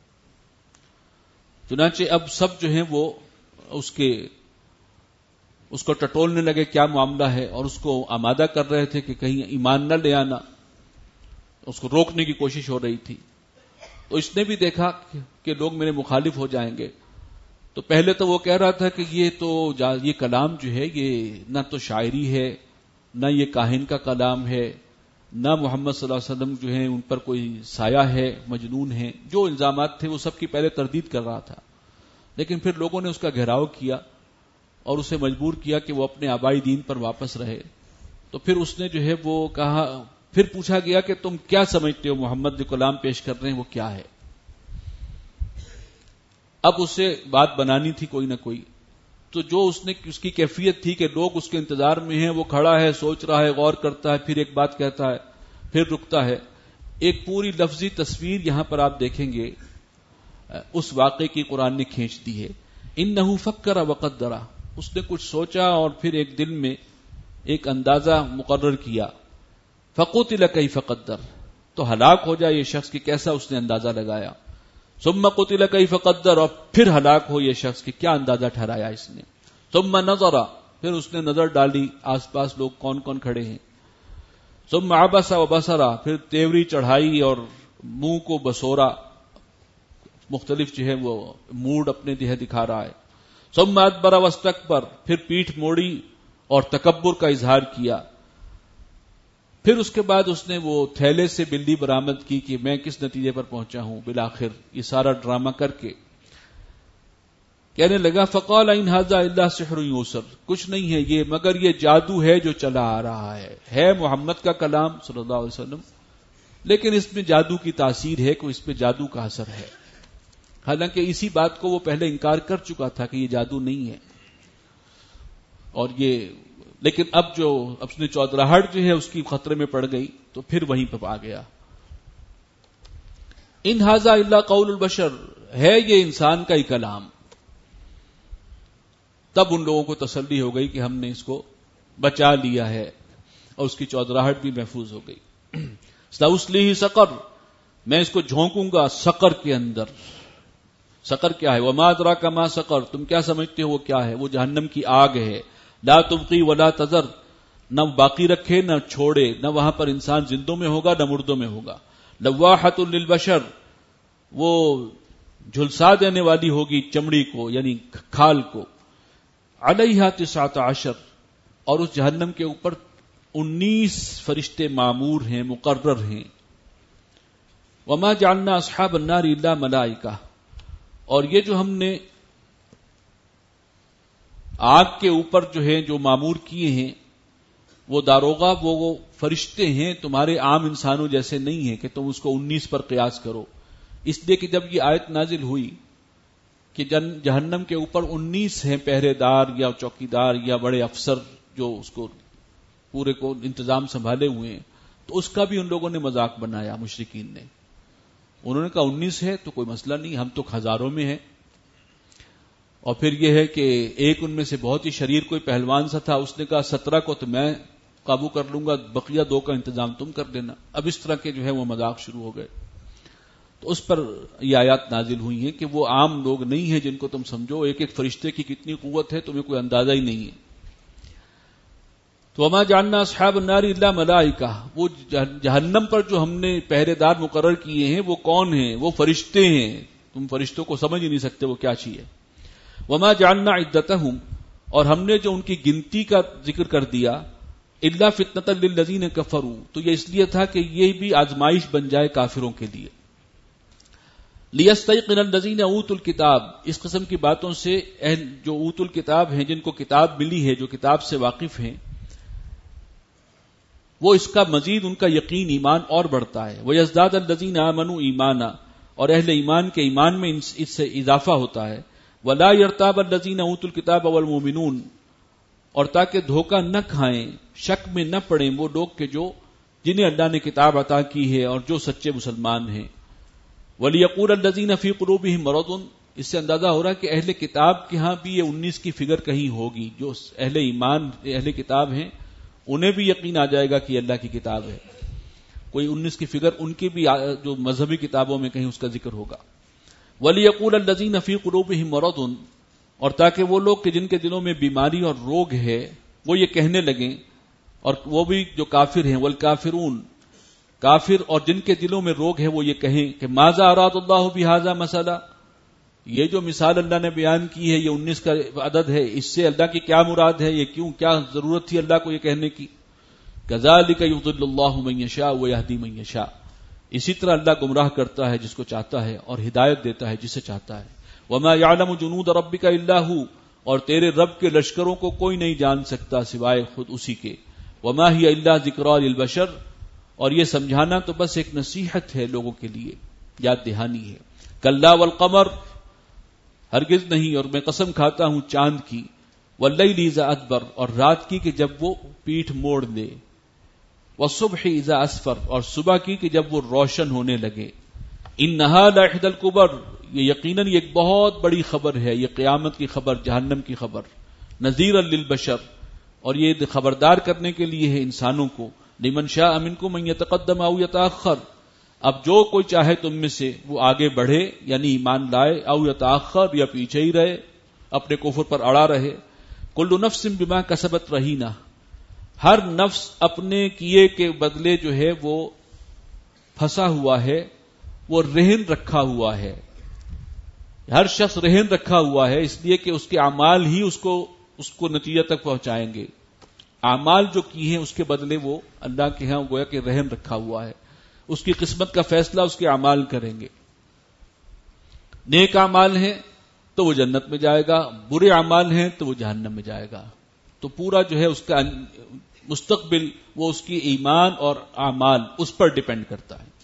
چنانچہ اب سب جو ہیں وہ اس کے اس کو ٹٹولنے لگے کیا معاملہ ہے، اور اس کو آمادہ کر رہے تھے کہ کہیں ایمان نہ لے آنا، اس کو روکنے کی کوشش ہو رہی تھی. تو اس نے بھی دیکھا کہ لوگ میرے مخالف ہو جائیں گے، تو پہلے تو وہ کہہ رہا تھا کہ یہ تو یہ کلام جو ہے یہ نہ تو شاعری ہے، نہ یہ کاہن کا کلام ہے، نہ محمد صلی اللہ علیہ وسلم جو ہیں ان پر کوئی سایہ ہے، مجنون ہیں. جو الزامات تھے وہ سب کی پہلے تردید کر رہا تھا، لیکن پھر لوگوں نے اس کا گھیراؤ کیا اور اسے مجبور کیا کہ وہ اپنے آبائی دین پر واپس رہے. تو پھر اس نے جو ہے وہ کہا، پھر پوچھا گیا کہ تم کیا سمجھتے ہو محمد جو کلام پیش کر رہے ہیں وہ کیا ہے؟ اب اسے بات بنانی تھی کوئی نہ کوئی. تو جو اس نے اس کی کیفیت تھی کہ لوگ اس کے انتظار میں ہیں، وہ کھڑا ہے، سوچ رہا ہے، غور کرتا ہے، پھر ایک بات کہتا ہے، پھر رکتا ہے. ایک پوری لفظی تصویر یہاں پر آپ دیکھیں گے اس واقعے کی قرآن نے کھینچ دی ہے. انہ فکر وقدر، اس نے کچھ سوچا اور پھر ایک دل میں ایک اندازہ مقرر کیا. فقتل کیف قدر، تو ہلاک ہو جائے یہ شخص کہ کیسا اس نے اندازہ لگایا. ثم قتل کیف قدر، اور پھر ہلاک ہو یہ شخص کہ کیا اندازہ ٹھہرایا اس نے. ثم نظر، پھر اس نے نظر ڈالی آس پاس لوگ کون کون کھڑے ہیں. ثم عبس وبصر، پھر تیوری چڑھائی اور منہ کو بسورا، مختلف جو ہے وہ موڈ اپنے دیہ دکھا رہا ہے. ثم ادبر واستکبر، پھر پیٹھ موڑی اور تکبر کا اظہار کیا. پھر اس کے بعد اس نے وہ تھیلے سے بلی برآمد کی کہ میں کس نتیجے پر پہنچا ہوں. بالآخر یہ سارا ڈرامہ کر کے کہنے لگا فقال ان ھذا الا سحر یوسر، کچھ نہیں ہے یہ مگر یہ جادو ہے جو چلا آ رہا ہے. ہے محمد کا کلام صلی اللہ علیہ وسلم، لیکن اس میں جادو کی تاثیر ہے، کہ اس پہ جادو کا اثر ہے. حالانکہ اسی بات کو وہ پہلے انکار کر چکا تھا کہ یہ جادو نہیں ہے. اور یہ لیکن اب جو اپنی چودراہٹ جو ہے اس کی خطرے میں پڑ گئی تو پھر وہیں پہ آ گیا. ان ھذا الا قول البشر، ہے یہ انسان کا ہی کلام. تب ان لوگوں کو تسلی ہو گئی کہ ہم نے اس کو بچا لیا ہے اور اس کی چودراہٹ بھی محفوظ ہو گئی. سأصلیہ سقر، میں اس کو جھونکوں گا سقر کے اندر. سقر کیا ہے؟ وما ادراک ما سقر، تم کیا سمجھتے ہو وہ کیا ہے؟ وہ جہنم کی آگ ہے. لا تبقی ولا تذر، نہ باقی رکھے نہ چھوڑے، نہ وہاں پر انسان زندوں میں ہوگا نہ مردوں میں ہوگا. لواحۃ للبشر، وہ جھلسا دینے والی ہوگی چمڑی کو یعنی کھال کو. علیہا تسعۃ عشر، اور اس جہنم کے اوپر انیس فرشتے معمور ہیں، مقرر ہیں. وما جعلنا اصحاب النار الا ملائکہ، اور یہ جو ہم نے آگ کے اوپر جو ہے جو معمور کیے ہیں وہ داروغہ وہ, وہ فرشتے ہیں، تمہارے عام انسانوں جیسے نہیں ہیں کہ تم اس کو انیس پر قیاس کرو. اس لیے کہ جب یہ آیت نازل ہوئی کہ جہنم کے اوپر انیس ہیں پہرے دار یا چوکیدار یا بڑے افسر جو اس کو پورے کو انتظام سنبھالے ہوئے ہیں، تو اس کا بھی ان لوگوں نے مذاق بنایا مشرکین نے. انہوں نے کہا انیس ہے تو کوئی مسئلہ نہیں، ہم تو ہزاروں میں ہیں. اور پھر یہ ہے کہ ایک ان میں سے بہت ہی شریر کوئی پہلوان سا تھا، اس نے کہا سترہ کو تو میں قابو کر لوں گا، بقیہ دو کا انتظام تم کر دینا. اب اس طرح کے جو ہے وہ مذاق شروع ہو گئے. تو اس پر یہ آیات نازل ہوئی ہیں کہ وہ عام لوگ نہیں ہیں جن کو تم سمجھو، ایک ایک فرشتے کی کتنی قوت ہے تمہیں کوئی اندازہ ہی نہیں ہے. تو وما جعلنا اصحاب النار الا ملائکہ، وہ جہنم پر جو ہم نے پہرے دار مقرر کیے ہیں وہ کون ہیں؟ وہ فرشتے ہیں. تم فرشتوں کو سمجھ ہی نہیں سکتے وہ کیا چیز ہے. وما جعلنا عدتهم، اور ہم نے جو ان کی گنتی کا ذکر کر دیا، الا فتنۃ للذین کفروا، تو یہ اس لیے تھا کہ یہ بھی آزمائش بن جائے کافروں کے لیے. لیستیقن الذین اوتوا الکتاب، اس قسم کی باتوں سے اہل جو اوتوا الکتاب ہیں، جن کو کتاب ملی ہے، جو کتاب سے واقف ہیں، وہ اس کا مزید ان کا یقین ایمان اور بڑھتا ہے. وَيَزْدَادَ الَّذِينَ آمَنُوا ایمانا، اور اہل ایمان کے ایمان میں اس سے اضافہ ہوتا ہے. وَلَا يَرْتَابَ الَّذِينَ أُوتُوا الْكِتَابَ وَالْمُؤْمِنُونَ، اور تاکہ دھوکہ نہ کھائیں، شک میں نہ پڑیں وہ لوگ کہ جو جنہیں اللہ نے کتاب عطا کی ہے اور جو سچے مسلمان ہیں. وَلِيَقُولَ الَّذِينَ فِي قُلُوبِهِمْ مَرَضٌ، اس سے اندازہ ہو رہا ہے کہ اہل کتاب کے ہاں بھی یہ انیس کی فگر کہیں ہوگی. جو اہل ایمان اہل کتاب ہیں انہیں بھی یقین آ جائے گا کہ اللہ کی کتاب ہے. کوئی انیس کی فگر ان کی بھی جو مذہبی کتابوں میں کہیں اس کا ذکر ہوگا. وَلِيَقُولَ الَّذِينَ فِي قُلُوبِهِمْ مَرَضٌ، اور تاکہ وہ لوگ کہ جن کے دلوں میں بیماری اور روگ ہے وہ یہ کہنے لگیں، اور وہ بھی جو کافر ہیں، وَالْكَافِرُونَ، کافر اور جن کے دلوں میں روگ ہے وہ یہ کہیں کہ ماذا اراد اللہ بہذا مسئلہ، یہ جو مثال اللہ نے بیان کی ہے، یہ انیس کا عدد ہے، اس سے اللہ کی کیا مراد ہے، یہ کیوں کیا ضرورت تھی اللہ کو یہ کہنے کی. کذالک یضل اللہ من یشاء ویہدی من یشاء، اسی طرح اللہ گمراہ کرتا ہے جس کو چاہتا ہے اور ہدایت دیتا ہے جسے چاہتا ہے. وما یعلم جنود ربک الا ھو، اور تیرے رب کے لشکروں کو کوئی نہیں جان سکتا سوائے خود اسی کے. وما ہی الا ذکریٰ للبشر، اور یہ سمجھانا تو بس ایک نصیحت ہے لوگوں کے لیے، یاد دہانی ہے. کلا والقمر، ہرگز نہیں، اور میں قسم کھاتا ہوں چاند کی. واللیل اذا ادبر، اور رات کی کہ جب وہ پیٹھ موڑ دے. والصبح اذا اسفر، اور صبح کی کہ جب وہ روشن ہونے لگے. انہا لاحد الکبر، یہ یقیناً یہ ایک بہت بڑی خبر ہے، یہ قیامت کی خبر، جہنم کی خبر. نذیرا للبشر، اور یہ خبردار کرنے کے لیے ہے انسانوں کو. لمن شاء منکم ان یتقدم او یتأخر، اب جو کوئی چاہے تم میں سے وہ آگے بڑھے یعنی ایمان لائے، او یتأخر یا پیچھے ہی رہے، اپنے کفر پر اڑا رہے. کل نفس بما کسبت رہینہ، ہر نفس اپنے کیے کے بدلے جو ہے وہ پھنسا ہوا ہے، وہ رہن رکھا ہوا ہے. ہر شخص رہن رکھا ہوا ہے، اس لیے کہ اس کے اعمال ہی اس کو اس کو نتیجہ تک پہنچائیں گے. اعمال جو کی ہیں اس کے بدلے وہ اللہ کے ہاں گویا کہ رہن رکھا ہوا ہے. اس کی قسمت کا فیصلہ اس کے اعمال کریں گے. نیک اعمال ہیں تو وہ جنت میں جائے گا، برے اعمال ہیں تو وہ جہنم میں جائے گا. تو پورا جو ہے اس کا مستقبل وہ اس کی ایمان اور اعمال اس پر ڈیپینڈ کرتا ہے.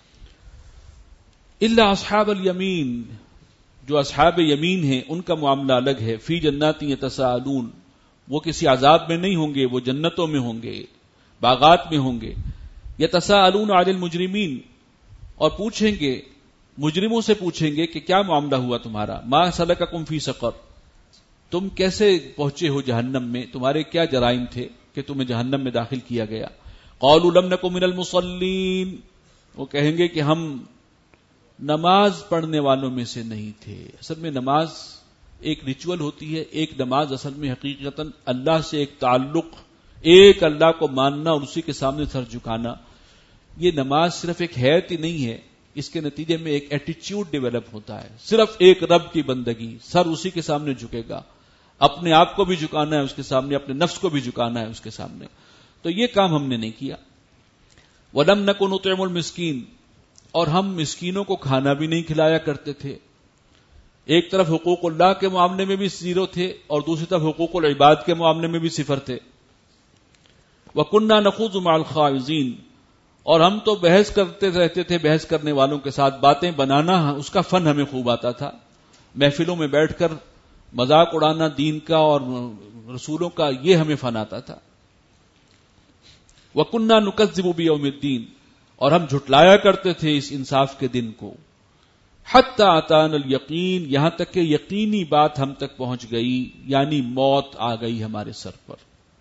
الا اصحاب الیمین، جو اصحاب یمین ہیں ان کا معاملہ الگ ہے. فی جنات یتساءلون، وہ کسی عذاب میں نہیں ہوں گے، وہ جنتوں میں ہوں گے، باغات میں ہوں گے. یتساءلون عن المجرمین، اور پوچھیں گے، مجرموں سے پوچھیں گے کہ کیا معاملہ ہوا تمہارا. ما سلککم فی سقر، تم کیسے پہنچے ہو جہنم میں، تمہارے کیا جرائم تھے کہ تمہیں جہنم میں داخل کیا گیا. قالوا لم نکن من المصلین، وہ کہیں گے کہ ہم نماز پڑھنے والوں میں سے نہیں تھے. اصل میں نماز ایک ریچول ہوتی ہے، ایک نماز اصل میں حقیقتاً اللہ سے ایک تعلق، ایک اللہ کو ماننا اور اسی کے سامنے سر جھکانا. یہ نماز صرف ایک حیت ہی نہیں ہے، اس کے نتیجے میں ایک ایٹیچیوڈ ڈیولپ ہوتا ہے. صرف ایک رب کی بندگی، سر اسی کے سامنے جھکے گا، اپنے آپ کو بھی جھکانا ہے اس کے سامنے، اپنے نفس کو بھی جھکانا ہے اس کے سامنے. تو یہ کام ہم نے نہیں کیا. وَلَمْ نَكُ نُطْعِمُ الْمِسْكِينَ، اور ہم مسکینوں کو کھانا بھی نہیں کھلایا کرتے تھے. ایک طرف حقوق اللہ کے معاملے میں بھی زیرو تھے اور دوسری طرف حقوق العباد کے معاملے میں بھی صفر تھے. وَكُنَّا نَخُوضُ مَعَ الْخَائِضِينَ، اور ہم تو بحث کرتے رہتے تھے، بحث کرنے والوں کے ساتھ باتیں بنانا اس کا فن ہمیں خوب آتا تھا، محفلوں میں بیٹھ کر مذاق اڑانا دین کا اور رسولوں کا، یہ ہمیں فن آتا تھا۔ وَكُنَّا نُكَذِّبُ بِيَوْمِ الدِّينِ، اور ہم جھٹلایا کرتے تھے اس انصاف کے دن کو، حتی اتانا الیقین، یہاں تک کہ یقینی بات ہم تک پہنچ گئی، یعنی موت آ گئی ہمارے سر پر۔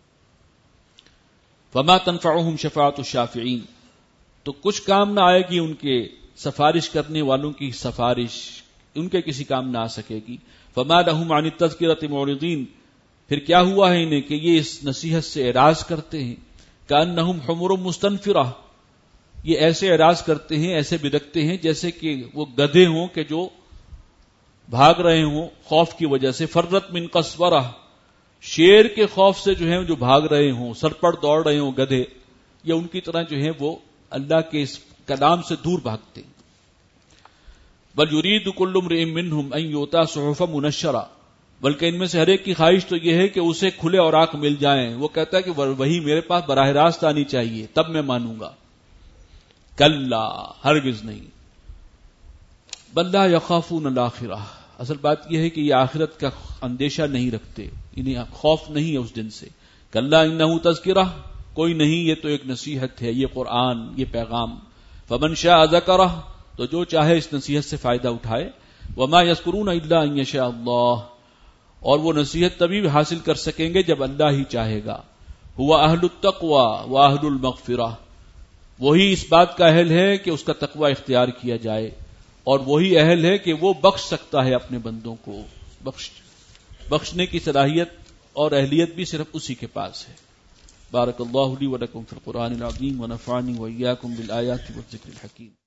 فما تنفعهم شفاعۃ الشافعین، تو کچھ کام نہ آئے گی ان کے سفارش کرنے والوں کی سفارش، ان کے کسی کام نہ آ سکے گی۔ فما لهم عن التذکرۃ معرضین، پھر کیا ہوا ہے انہیں کہ یہ اس نصیحت سے اعراض کرتے ہیں، کأنہم حمر مستنفرہ، یہ ایسے اعراض کرتے ہیں، ایسے بدکتے ہیں جیسے کہ وہ گدھے ہوں کہ جو بھاگ رہے ہوں خوف کی وجہ سے، فرت من قسورہ، شیر کے خوف سے جو ہیں جو بھاگ رہے ہوں، سر پر دوڑ رہے ہوں گدھے، یا ان کی طرح جو ہیں وہ اللہ کے اس کلام سے دور بھاگتے ہیں۔ بل یرید کل امرئ منہم ان یؤتی صحفا منشرہ، بلکہ ان میں سے ہر ایک کی خواہش تو یہ ہے کہ اسے کھلے اوراق مل جائیں، وہ کہتا ہے کہ وہی میرے پاس براہ راست آنی چاہیے تب میں مانوں گا۔ کلا، ہرگز نہیں۔ بل لا یخافون الآخرہ، اصل بات یہ ہے کہ یہ آخرت کا اندیشہ نہیں رکھتے، انہیں خوف نہیں ہے اس دن سے۔ کلا انہ تذکرہ، کوئی نہیں، یہ تو ایک نصیحت ہے، یہ قرآن، یہ پیغام۔ فمن شاء ذکرہ، تو جو چاہے اس نصیحت سے فائدہ اٹھائے۔ وما یذکرون الا ان یشاء اللہ، اور وہ نصیحت تبھی حاصل کر سکیں گے جب اللہ ہی چاہے گا۔ ہوا اہل التقوی و اہل المغفرہ، وہی اس بات کا اہل ہے کہ اس کا تقوی اختیار کیا جائے، اور وہی اہل ہے کہ وہ بخش سکتا ہے اپنے بندوں کو، بخش بخشنے کی صلاحیت اور اہلیت بھی صرف اسی کے پاس ہے۔ بارک اللہ لی و لکم فی القرآن العظیم ونفعنی وإیاکم بالآیات والذکر الحکیم۔